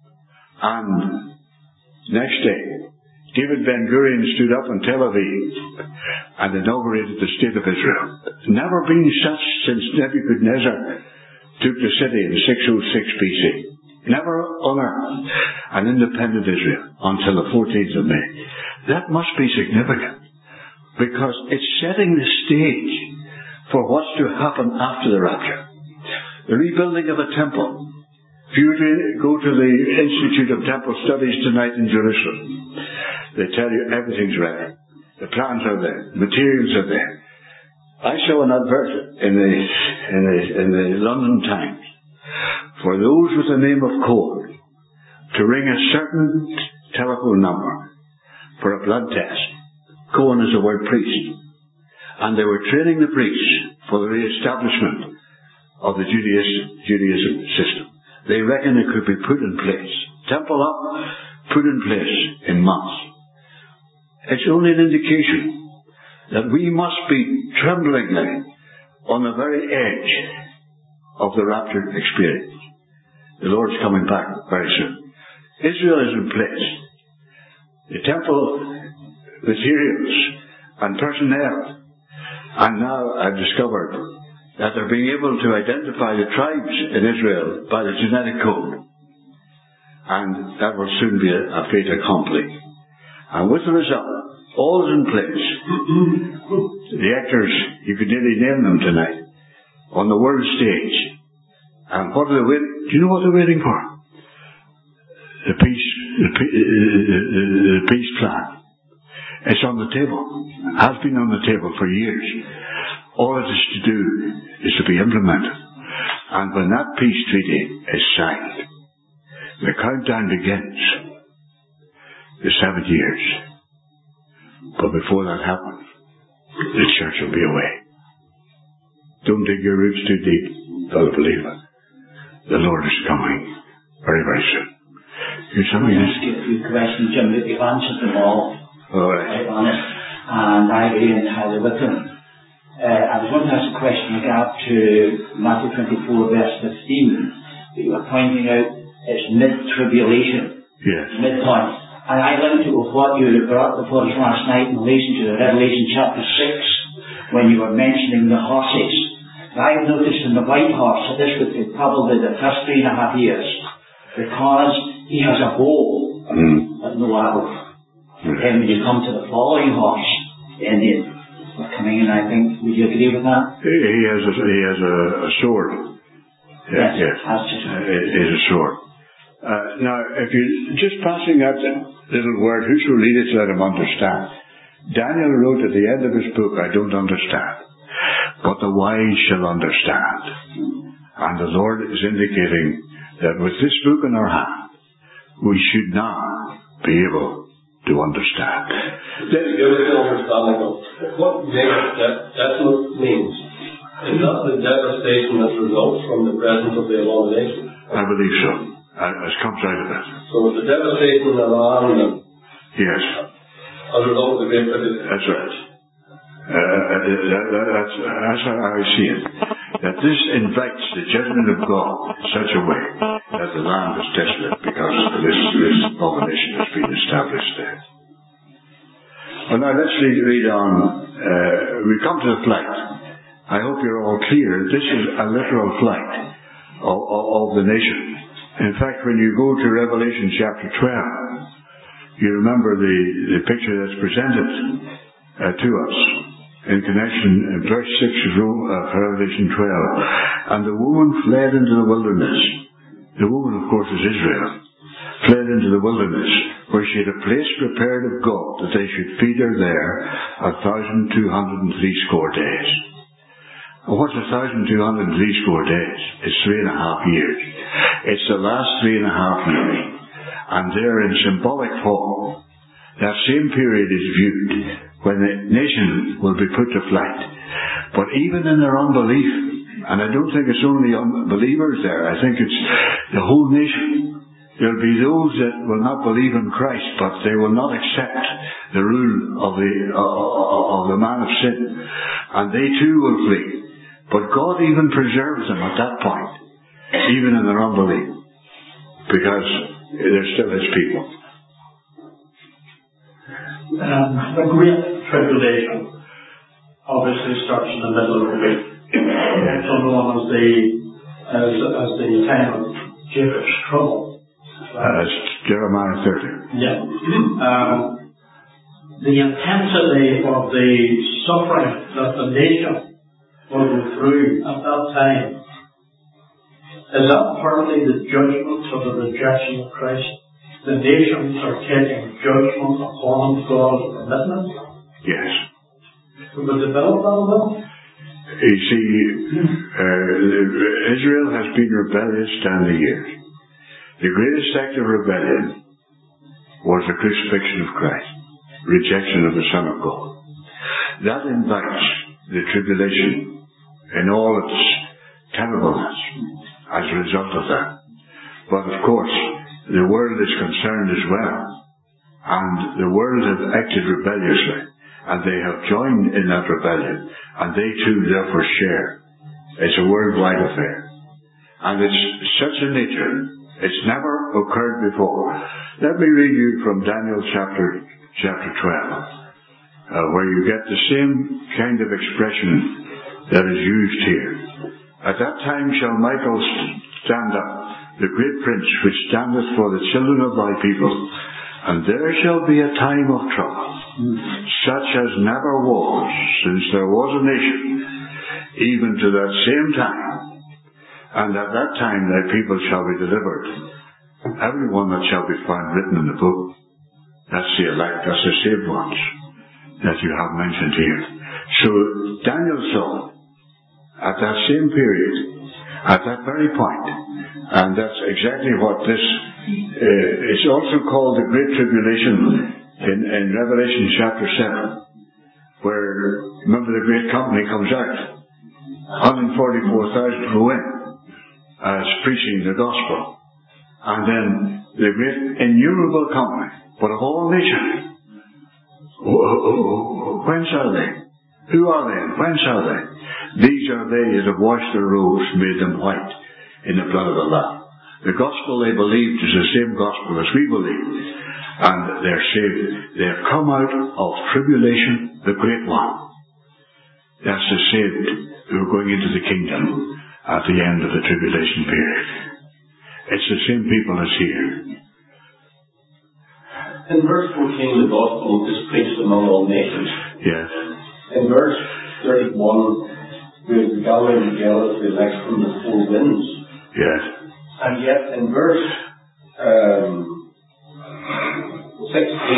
And next day, David Ben-Gurion stood up in Tel Aviv and inaugurated the State of Israel. Never been such since Nebuchadnezzar took the city in 606 BC. Never on earth an independent Israel until the 14th of May. That must be significant because it's setting the stage for what's to happen after the rapture. The rebuilding of a temple. If you go to the Institute of Temple Studies tonight in Jerusalem, they tell you everything's ready. The plans are there. The materials are there. I saw an advert in the London Times for those with the name of Cole to ring a certain telephone number for a blood test. Cohen is the word priest. And they were training the priests for the re-establishment of the Judaism system. They reckon it could be put in place. Temple up, put in place in months. It's only an indication that we must be tremblingly on the very edge of the rapture experience. The Lord's coming back very soon. Israel is in place. The temple materials and personnel. And now I've discovered that they're being able to identify the tribes in Israel by the genetic code. And that will soon be a fait accompli. And with the result, all is in place. The actors, you could nearly name them tonight. on the world stage. And what are they waiting? Do you know what they're waiting for? The peace plan. It's on the table. Has been on the table for years. All it is to do is to be implemented. And when that peace treaty is signed, the countdown begins. The 7 years. But before that happens, the church will be away. Don't dig your roots too deep, fellow believer. The Lord is coming very, very soon. Here's something I'll ask you a few questions, Jim, but you've answered them all. All right. Quite honest. And I agree entirely with them. I was going to ask a question in regard to Matthew 24, verse 15, that you were pointing out it's mid-tribulation. Yes. Midpoint. And I linked it with what you brought before us last night in relation to the Revelation chapter 6, when you were mentioning the horses. Now, I've noticed in the white horse that this would be probably the first 3.5 years, because he has a bow, but no arrow. Then when you come to the following horse, the Indian, we're coming in, I think. Would you agree with that? He has a sword. Yes. It is a sword. Now, if you're just passing that little word, who shall read it, let him understand. Daniel wrote at the end of his book, I don't understand, but the wise shall understand. And the Lord is indicating that with this book in our hand, we should now be able to understand. Give us an understanding of what desolate means. Is that the devastation that results from the presence of the abomination? I believe so. It comes out of it. So the devastation in the land. Yes. As a result of the great tribulation. That's right. That's how I see it. That this invites the judgment of God in such a way that the land is desolate because this abomination has been established there. Well, now let's read on. We come to the flight. I hope you're all clear. This is a literal flight of the nation. In fact, when you go to Revelation chapter 12, you remember the picture that's presented to us in connection in verse 6 of Revelation 12. And the woman fled into the wilderness. The woman, of course, is Israel. Fled into the wilderness, where she had a place prepared of God, that they should feed her there 1,260 days. And what's 1,260 days? It's 3.5 years. It's the last 3.5 years. And there in symbolic form, that same period is viewed when the nation will be put to flight. But even in their unbelief, and I don't think it's only unbelievers there, I think it's the whole nation. There'll be those that will not believe in Christ, but they will not accept the rule of the man of sin. And they too will flee. But God even preserves them at that point, even in their unbelief, because they're still His people. The Great Tribulation obviously starts in the middle of the week. It's known as the time of Jacob's trouble. As Jeremiah 30. Yeah. The intensity of the suffering that the nation will go through at that time, is that partly the judgment of the rejection of Christ? The nations are taking judgment upon God's commitment? Yes. We will develop that a little? You see, Israel has been rebellious down the years. The greatest act of rebellion was the crucifixion of Christ, rejection of the Son of God. That invites the tribulation in all its terribleness as a result of that. But of course, the world is concerned as well, and the world have acted rebelliously, and they have joined in that rebellion, and they too therefore share. It's a worldwide affair, and it's such a nature, it's never occurred before. Let me read you from Daniel chapter 12, where you get the same kind of expression that is used here. At that time shall Michael stand up, the great prince which standeth for the children of thy people, and there shall be a time of trouble, such as never was since there was a nation, even to that same time. And at that time thy people shall be delivered. Every one that shall be found written in the book. That's the elect, that's the saved ones that you have mentioned here. So Daniel saw at that same period, at that very point, and that's exactly what this it's also called the Great Tribulation in Revelation chapter 7, where, remember, the great company comes out. 144,000 go in as preaching the gospel. And then the great innumerable company, but of all nations. Whence are they? Who are they? Whence are they? These are they that have washed their robes, made them white in the blood of the Lamb. The gospel they believed is the same gospel as we believe. And they're saved. They have come out of tribulation, the great one. That's the saved who are going into the kingdom at the end of the tribulation period. It's the same people as here. In verse 14, the gospel is preached among all nations. Yes. In verse 31, we have the gathering together of the elect from the four winds. Yes. And yet in verse 16,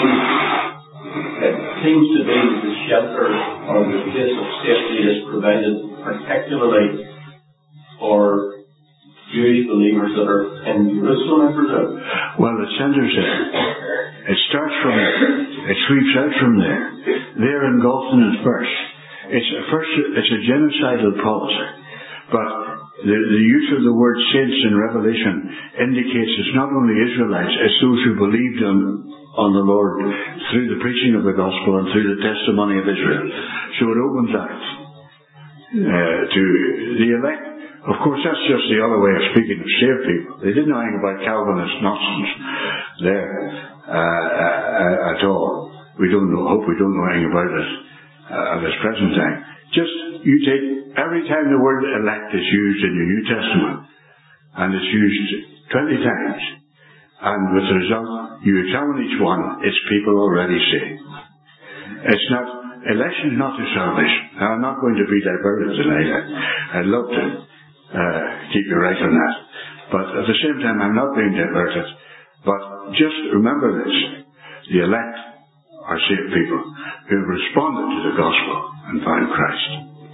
it seems to be that the shelter or the place of safety is provided particularly for Jewish believers that are in Jerusalem, I presume. Well, the centre's there. It starts from there. It sweeps out from there. They're engulfed in it first. It's a genocidal policy. But the use of the word saints in Revelation indicates it's not only Israelites, it's those who believed on the Lord through the preaching of the gospel and through the testimony of Israel. So it opens out to the elect. Of course, that's just the other way of speaking of saved people. They didn't know anything about Calvinist nonsense there at all. We don't know. Hope we don't know anything about it at this present time. Just you take every time the word elect is used in the New Testament, and it's used 20 times, and with the result, you examine each one, it's people already saved. It's not election, is not to salvation. Now, I'm not going to be diverted tonight. I'd love to keep you right on that. But at the same time, I'm not being diverted. But just remember this. The elect are saved people who have responded to the gospel and found Christ.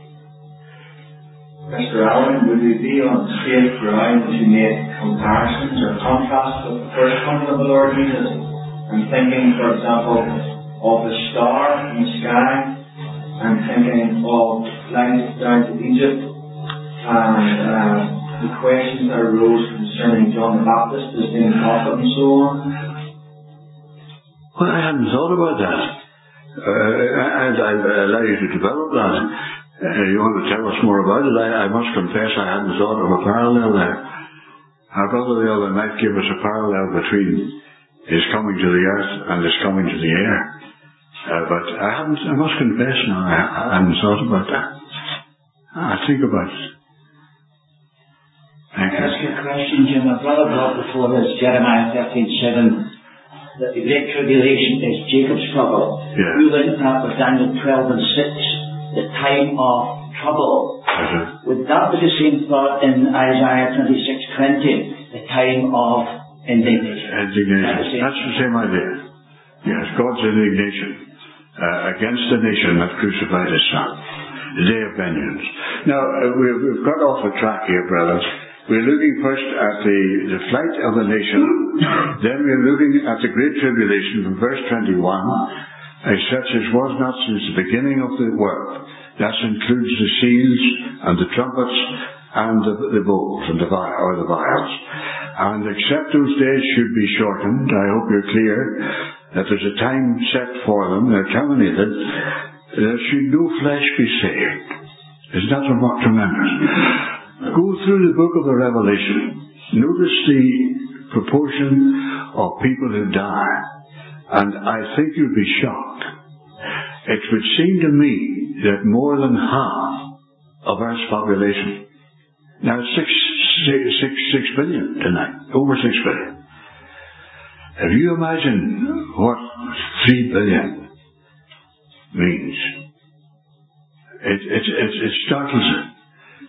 Mr. Allen, would we be on safe ground to make comparisons or contrasts with the first coming of the Lord Jesus? I'm thinking, for example, of the star in the sky. I'm thinking of flights down to Egypt. And the questions that arose concerning John the Baptist as being prophet and so on. Well, I hadn't thought about that. I'll allow you to develop that. You want to tell us more about it? I must confess I hadn't thought of a parallel there. Our brother the other night gave us a parallel between his coming to the earth and his coming to the air. But I must confess now, I hadn't thought about that. I'll think about it. Can I ask you a question, Jim? My brother brought before us Jeremiah 13:7 that the Great Tribulation is Jacob's trouble. Yeah. We went that with Daniel 12:6, the time of trouble. Would that be the same thought in Isaiah 26:20, the time of indignation? That's the same idea. Yes, God's indignation against the nation that crucified his son. The day of vengeance. Now, we've got off the track here, brothers. We're looking first at the flight of the nation. Then we're looking at the Great Tribulation from verse 21, as such as was not since the beginning of the world. That includes the seals and the trumpets and the bowls and the vials. And except those days should be shortened, I hope you're clear that there's a time set for them. They're terminated. There should no flesh be saved. Isn't that tremendous? Go through the book of the Revelation. Notice the proportion of people who die. And I think you'd be shocked. It would seem to me that more than half of Earth's population, now 6 billion tonight, over 6 billion. If you imagine what 3 billion means, it startles it.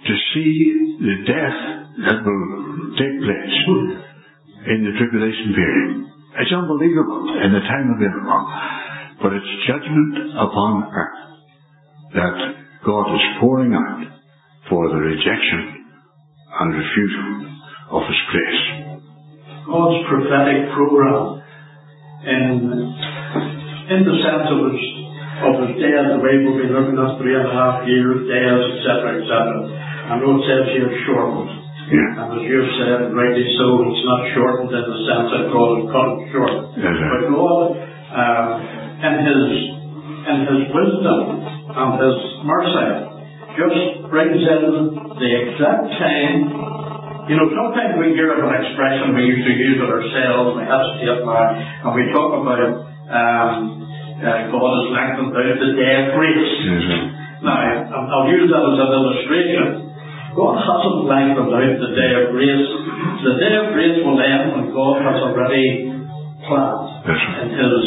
to see the death that will take place in the tribulation period. It's unbelievable in the time of Israel, but it's judgment upon earth that God is pouring out for the rejection and refusal of His grace. God's prophetic program in the sense of His days, the way we'll be looking at 3.5 years, days, etc., etc. I know it says here shortened. Yeah. And as you have said, rightly so, it's not shortened in the sense that God has cut it short. Yes, but God, in His wisdom and His mercy, just brings in the exact time. You know, sometimes we hear of an expression, we used to use it ourselves, we hesitate now, and we talk about God has lengthened out the day of grace. Mm-hmm. Now, I'll use that as an illustration. God hasn't lengthened out the day of grace. The day of grace will end when God has already planned in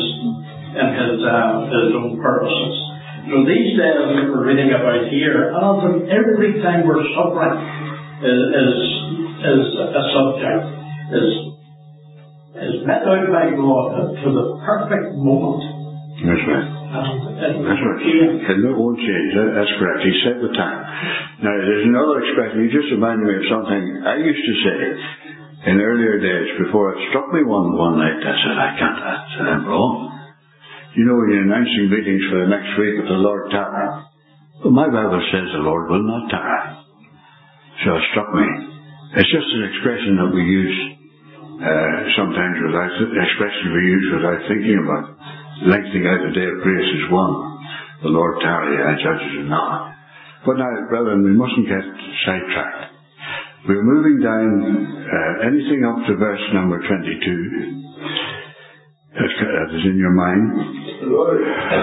His own purposes. So these days that we're reading about here, and every time we're suffering is a subject, is met out by God to the perfect moment. That's right. That's right. And it won't change. That's correct. He set the time. Now, there's another expression. You just reminded me of something I used to say in earlier days before it struck me one night. I said, I can't. I'm wrong. You know, when you're announcing meetings for the next week if the Lord tarry. Well, my Bible says the Lord will not tarry. So it struck me. It's just an expression that we use sometimes without thinking about it. Lengthening out the day of grace is one. The Lord tarry, and judges are not. But now, brethren, we mustn't get sidetracked. We're moving down anything up to verse number 22. That is in your mind. Lord,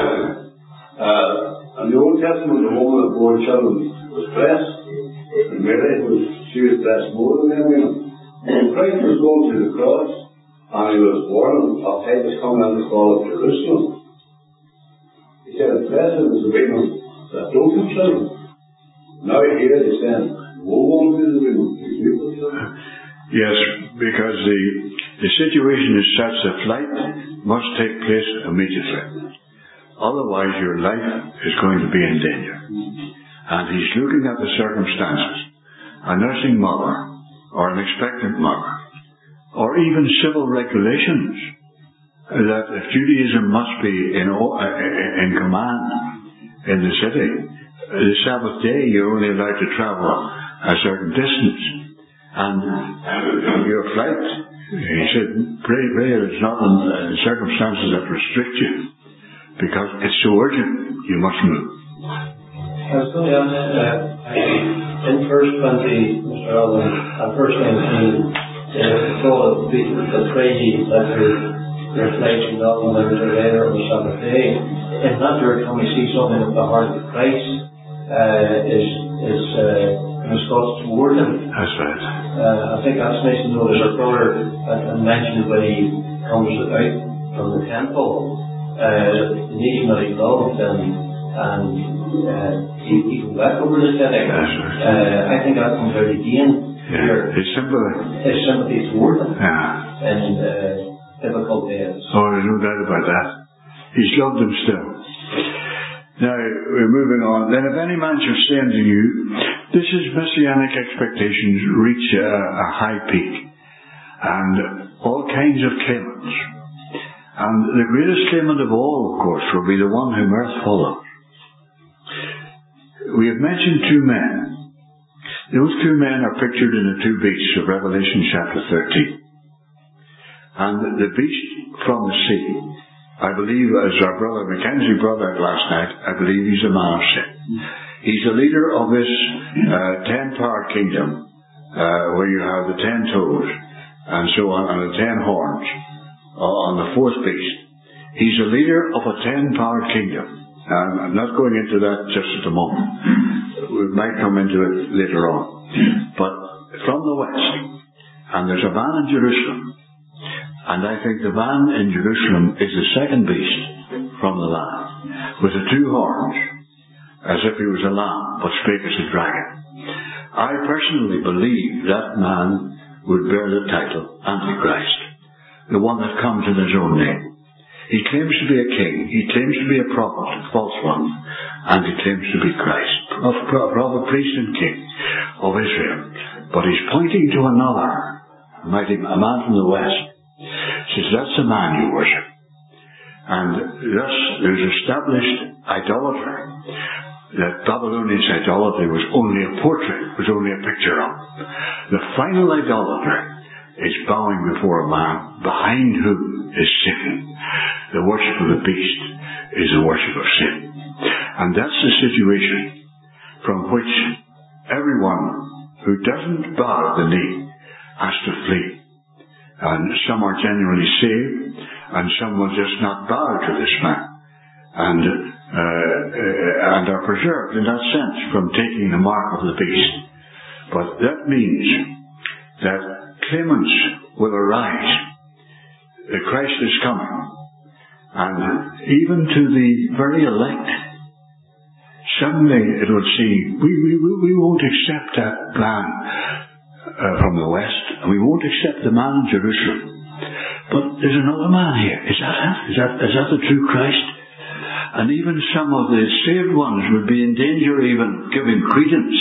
in the Old Testament, the woman that bore children was blessed. And Mary, she was blessed more than anyone. When Christ was going to the cross, and He was warned of Titus coming out of the fall of Jerusalem, He said, blessed is the women that don't have children. Now here He's saying, woe unto the women who do have children. Yes, because the situation is such that flight must take place immediately. Otherwise your life is going to be in danger. And He's looking at the circumstances. A nursing mother, or an expectant mother, or even civil regulations, that if Judaism must be in command in the city, the Sabbath day you're only allowed to travel a certain distance. And your flight, he said, pray it's not in circumstances that restrict you, because it's so urgent, you must move. I was going to ask, in verse 20, Mr. Allen, and verse 19, the crazy that they're flighting not on the later on the Sabbath day. In that word, can we see something of the heart of Christ is God's toward Him? That's right. I think that's nice to notice. Our brother mentioned when he comes out from the temple, the nation that he loved, and he can back over the city. That's right. I think that comes out again. Yeah, His sympathy toward them in difficult days. Oh, there's no doubt about that. He's loved them still. Now, we're moving on. Then if any man shall say unto you, this is messianic expectations reach a high peak, and all kinds of claimants. And the greatest claimant of all, of course, will be the one whom earth follows. We have mentioned two men. Those two men are pictured in the two beasts of Revelation chapter 13. And the beast from the sea, I believe, as our brother Mackenzie brought out last night, I believe he's a man of sin. He's the leader of this 10-powered kingdom, where you have the 10 toes, and so on, and the 10 horns, on the fourth beast. He's the leader of a 10-powered kingdom. I'm not going into that just at the moment. We might come into it later on. But from the west, and there's a van in Jerusalem, and I think the van in Jerusalem is the second beast from the land, with the two horns, as if he was a lamb, but spake as a dragon. I personally believe that man would bear the title Antichrist, the one that comes in his own name. He claims to be a king, he claims to be a prophet, a false one, and he claims to be Christ, prophet, priest, and king of Israel. But he's pointing to another, a man from the west. He says, that's the man you worship. And thus there's established idolatry. That Babylonian idolatry was only a portrait, was only a picture of. The final idolatry is bowing before a man behind whom is sin. The worship of the beast is the worship of sin. And that's the situation from which everyone who doesn't bow the knee has to flee. And some are genuinely saved, and some will just not bow to this man, and are preserved in that sense from taking the mark of the beast. But that means that claimants will arise. The Christ is coming, and even to the very elect, suddenly it will see, we won't accept that plan from the west, and we won't accept the man in Jerusalem. But there's another man here. Is that the true Christ? And even some of the saved ones would be in danger even giving credence.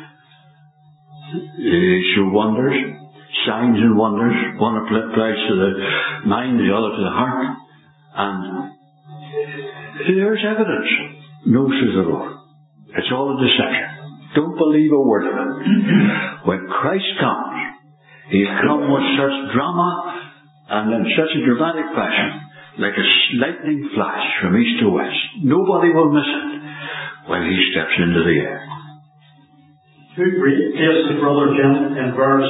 They show wonders, signs and wonders. One applies to the mind, the other to the heart. And there's evidence. No, says the Lord. It's all a deception. Don't believe a word of it. When Christ comes, he'll come with such drama and in such a dramatic fashion, like a lightning flash from east to west. Nobody will miss it when he steps into the air. Two great places, Brother Jim, in verse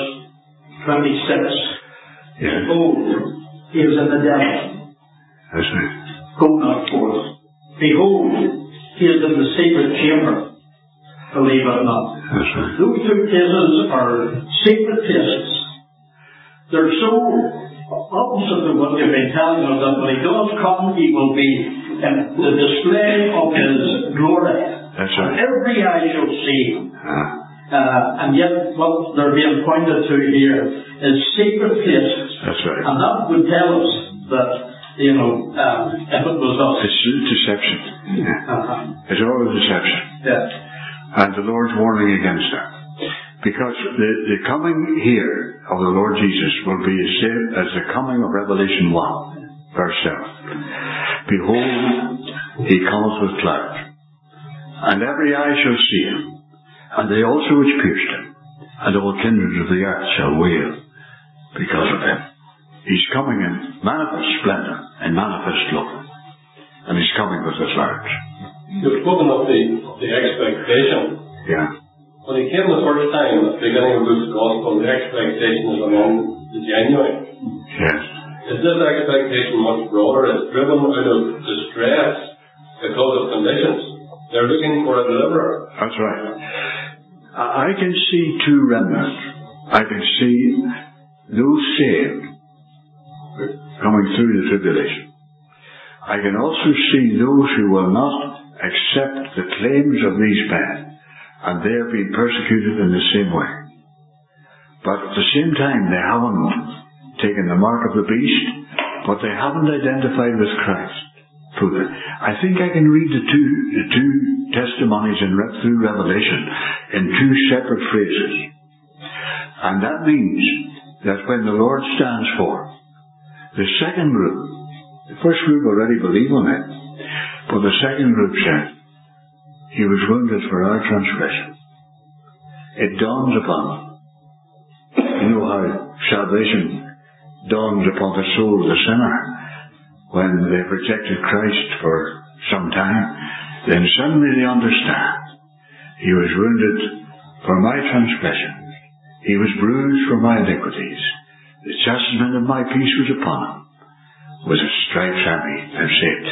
26. Yes. Behold, he is in the devil. That's right. Go not forth. Behold, he is in the secret chamber. Believe it not. That's right. Those two places are secret places. They're so opposite to what you've been telling us, that when he does come, he will be in the display of his glory. That's right. And every eye shall see him. And yet what they're being pointed to here is secret places. That's right. And that would tell us that, if it was us. It's deception. Yeah. It's all a deception. Yeah. And the Lord's warning against that. Because the coming here of the Lord Jesus will be as same as the coming of Revelation 1, verse 7. Behold, he cometh with clouds, and every eye shall see him, and they also which pierced him, and all kindreds of the earth shall wail because of him. He's coming in manifest splendor and manifest glory, and he's coming with the clouds. You've spoken of the expectation. Yeah. When he came the first time, at the beginning of Luke's Gospel, the expectation is among the genuine. Yes. Is this expectation much broader? It's driven out of distress because of conditions. They're looking for a deliverer. That's right. I can see two remnants. I can see those saved coming through the tribulation. I can also see those who will not accept the claims of these men, and they are being persecuted in the same way. But at the same time, they haven't taken the mark of the beast, but they haven't identified with Christ. I think I can read the two testimonies through Revelation in two separate phrases. And that means that when the Lord stands forth, the second group, the first group already believe on it, but the second group said, he was wounded for our transgression. It dawns upon them. You know how salvation dawns upon the soul of the sinner when they've rejected Christ for some time. Then suddenly they understand. He was wounded for my transgression. He was bruised for my iniquities. The chastisement of my peace was upon him. With his stripes I'm saved.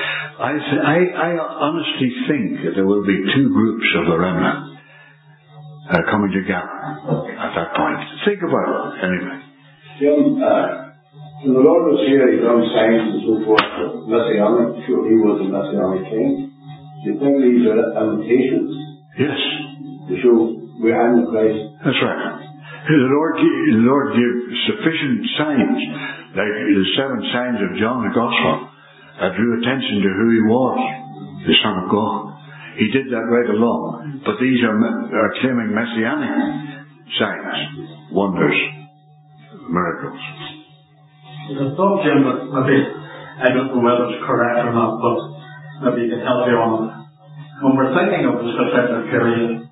I honestly think that there will be two groups of the remnant coming together at that point. Think about it, anyway. Jim, when the Lord was here, he done signs and so forth, messianic, sure he was a messianic king. Do you think these are imitations? Yes. To show I'm the Christ. That's right. The Lord gave sufficient signs, like the 7 signs of John the Gospel, that drew attention to who he was, the Son of God. He did that right along. But these are claiming messianic signs, wonders, miracles. The thought, Jim, that maybe, I don't know whether it's correct or not, but maybe you can help me on it. When we're thinking of this particular period,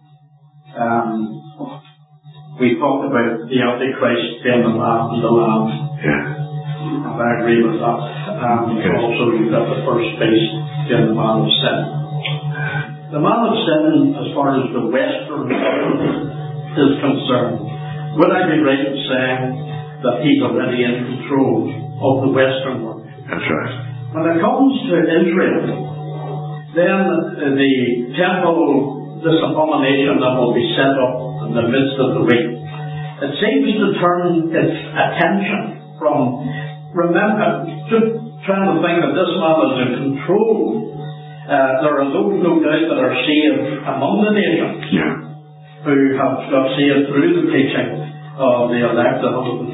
we talked about the Antichrist being the Lamb. Yeah. And I agree with that. Also, you've got the first beast being the man of sin. The man of sin, as far as the Western world is concerned, would I be right in saying that he's already in control of the Western world? That's right. When it comes to Israel, then the temple, this abomination that will be set up in the midst of the week, it seems to turn its attention from, remember, just trying to think that this man is in control. There are those, no doubt, that are saved among the nations, who have got saved through the teaching of the elect, 144,000.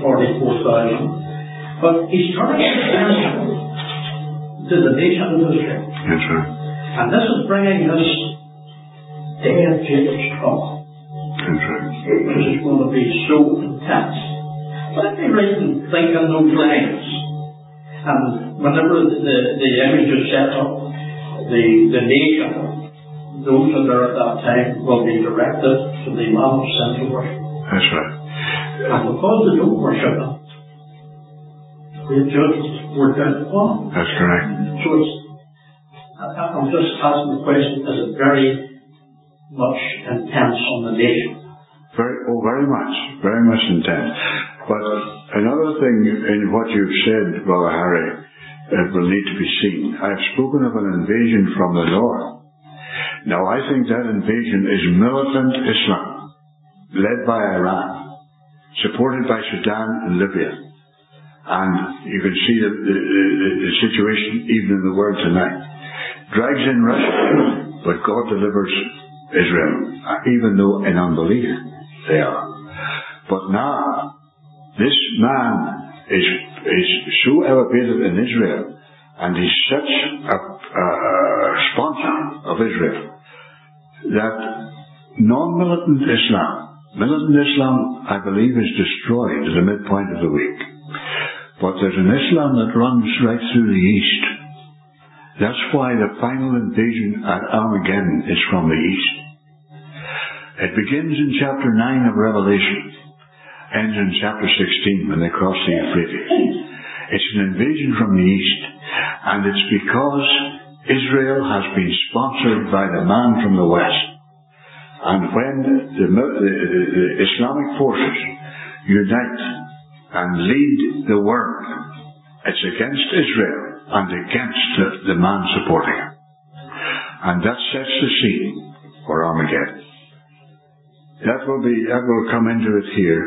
But he's turning his attention to the nation of Israel. That's right. And this is bringing this day of Jacob's trouble. That's right. Which is going to be so intense. But I'd be right in thinking those lines. And whenever the image is set up, the nation, those that are at that time, will be directed to the Lamb of Sin to worship. That's right. And because they don't worship him, the judgment were down upon him. That's correct. So I'm just asking the question, is it very much intense on the nation? Very much intense. But another thing in what you've said, Brother Harry, it will need to be seen. I've spoken of an invasion from the north. Now I think that invasion is militant Islam, led by Iran, supported by Sudan and Libya. And you can see the situation even in the world tonight. Drags in Russia, but God delivers Israel, even though in unbelief they are. But now, this man is so elevated in Israel, and he's such a sponsor of Israel, that non-militant militant Islam, I believe, is destroyed at the midpoint of the week. But there's an Islam that runs right through the east. That's why the final invasion at Armageddon is from the east. It begins in chapter 9 of Revelation, ends in chapter 16 when they cross the Euphrates. It's an invasion from the east, and it's because Israel has been sponsored by the man from the west. And when the Islamic forces unite and lead the world, it's against Israel and against the man supporting him. And that sets the scene for Armageddon. That will come into it here.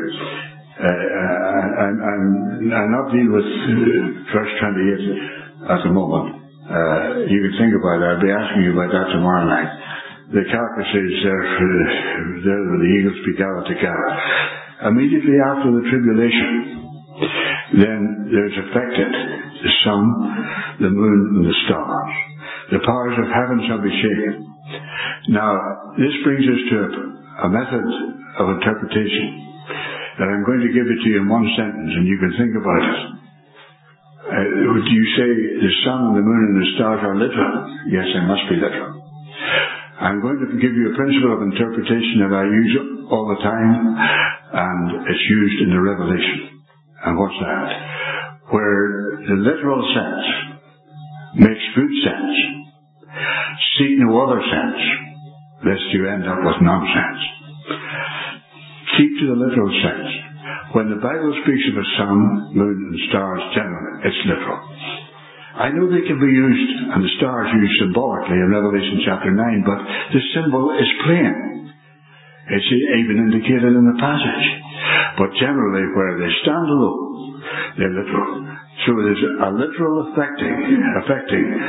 I'm not dealing with verse 28 at the moment. You can think about that. I'll be asking you about that tomorrow night. The carcasses there the eagles be gathered together. Immediately after the tribulation, then there's affected the sun, the moon, and the stars. The powers of heaven shall be shaken. Now, this brings us to a method of interpretation that I'm going to give it to you in one sentence, and you can think about it. Do you say the sun and the moon and the stars are literal? Yes, they must be literal. I'm going to give you a principle of interpretation that I use all the time, and it's used in the Revelation. And what's that? Where the literal sense makes good sense, seek no other sense, lest you end up with nonsense. Keep to the literal sense. When the Bible speaks of a sun, moon, and stars, generally, it's literal. I know they can be used, and the stars used symbolically in Revelation chapter 9, but the symbol is plain. It's even indicated in the passage. But generally, where they stand alone, they're literal. So there's a literal affecting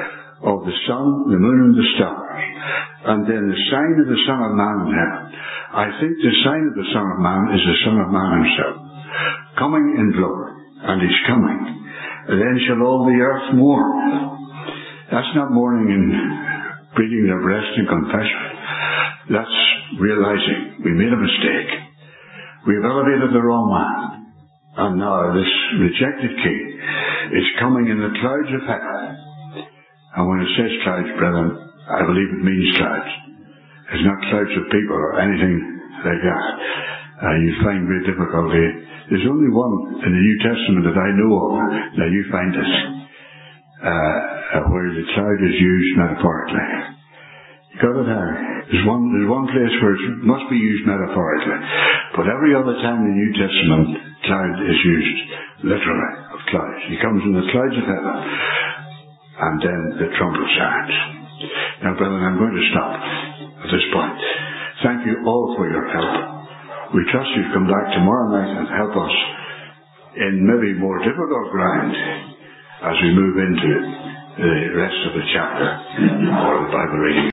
of the sun, the moon, and the stars. And then the sign of the Son of Man in heaven. I think the sign of the Son of Man is the Son of Man himself, coming in glory, and he's coming. Then shall all the earth mourn. That's not mourning and beating their breast in confession. That's realizing we made a mistake. We've elevated the wrong man. And now this rejected king is coming in the clouds of heaven. And when it says clouds, brethren, I believe it means clouds. It's not clouds of people or anything like that. You find great difficulty. There's only one in the New Testament that I know of. Now you find this, where the cloud is used metaphorically. You got it there. There's one place where it must be used metaphorically. But every other time in the New Testament, cloud is used literally, of clouds. He comes in the clouds of heaven, and then the trumpet sounds. Now, brethren, I'm going to stop at this point. Thank you all for your help. We trust you'll come back tomorrow night and help us in maybe more difficult ground as we move into the rest of the chapter or the Bible reading.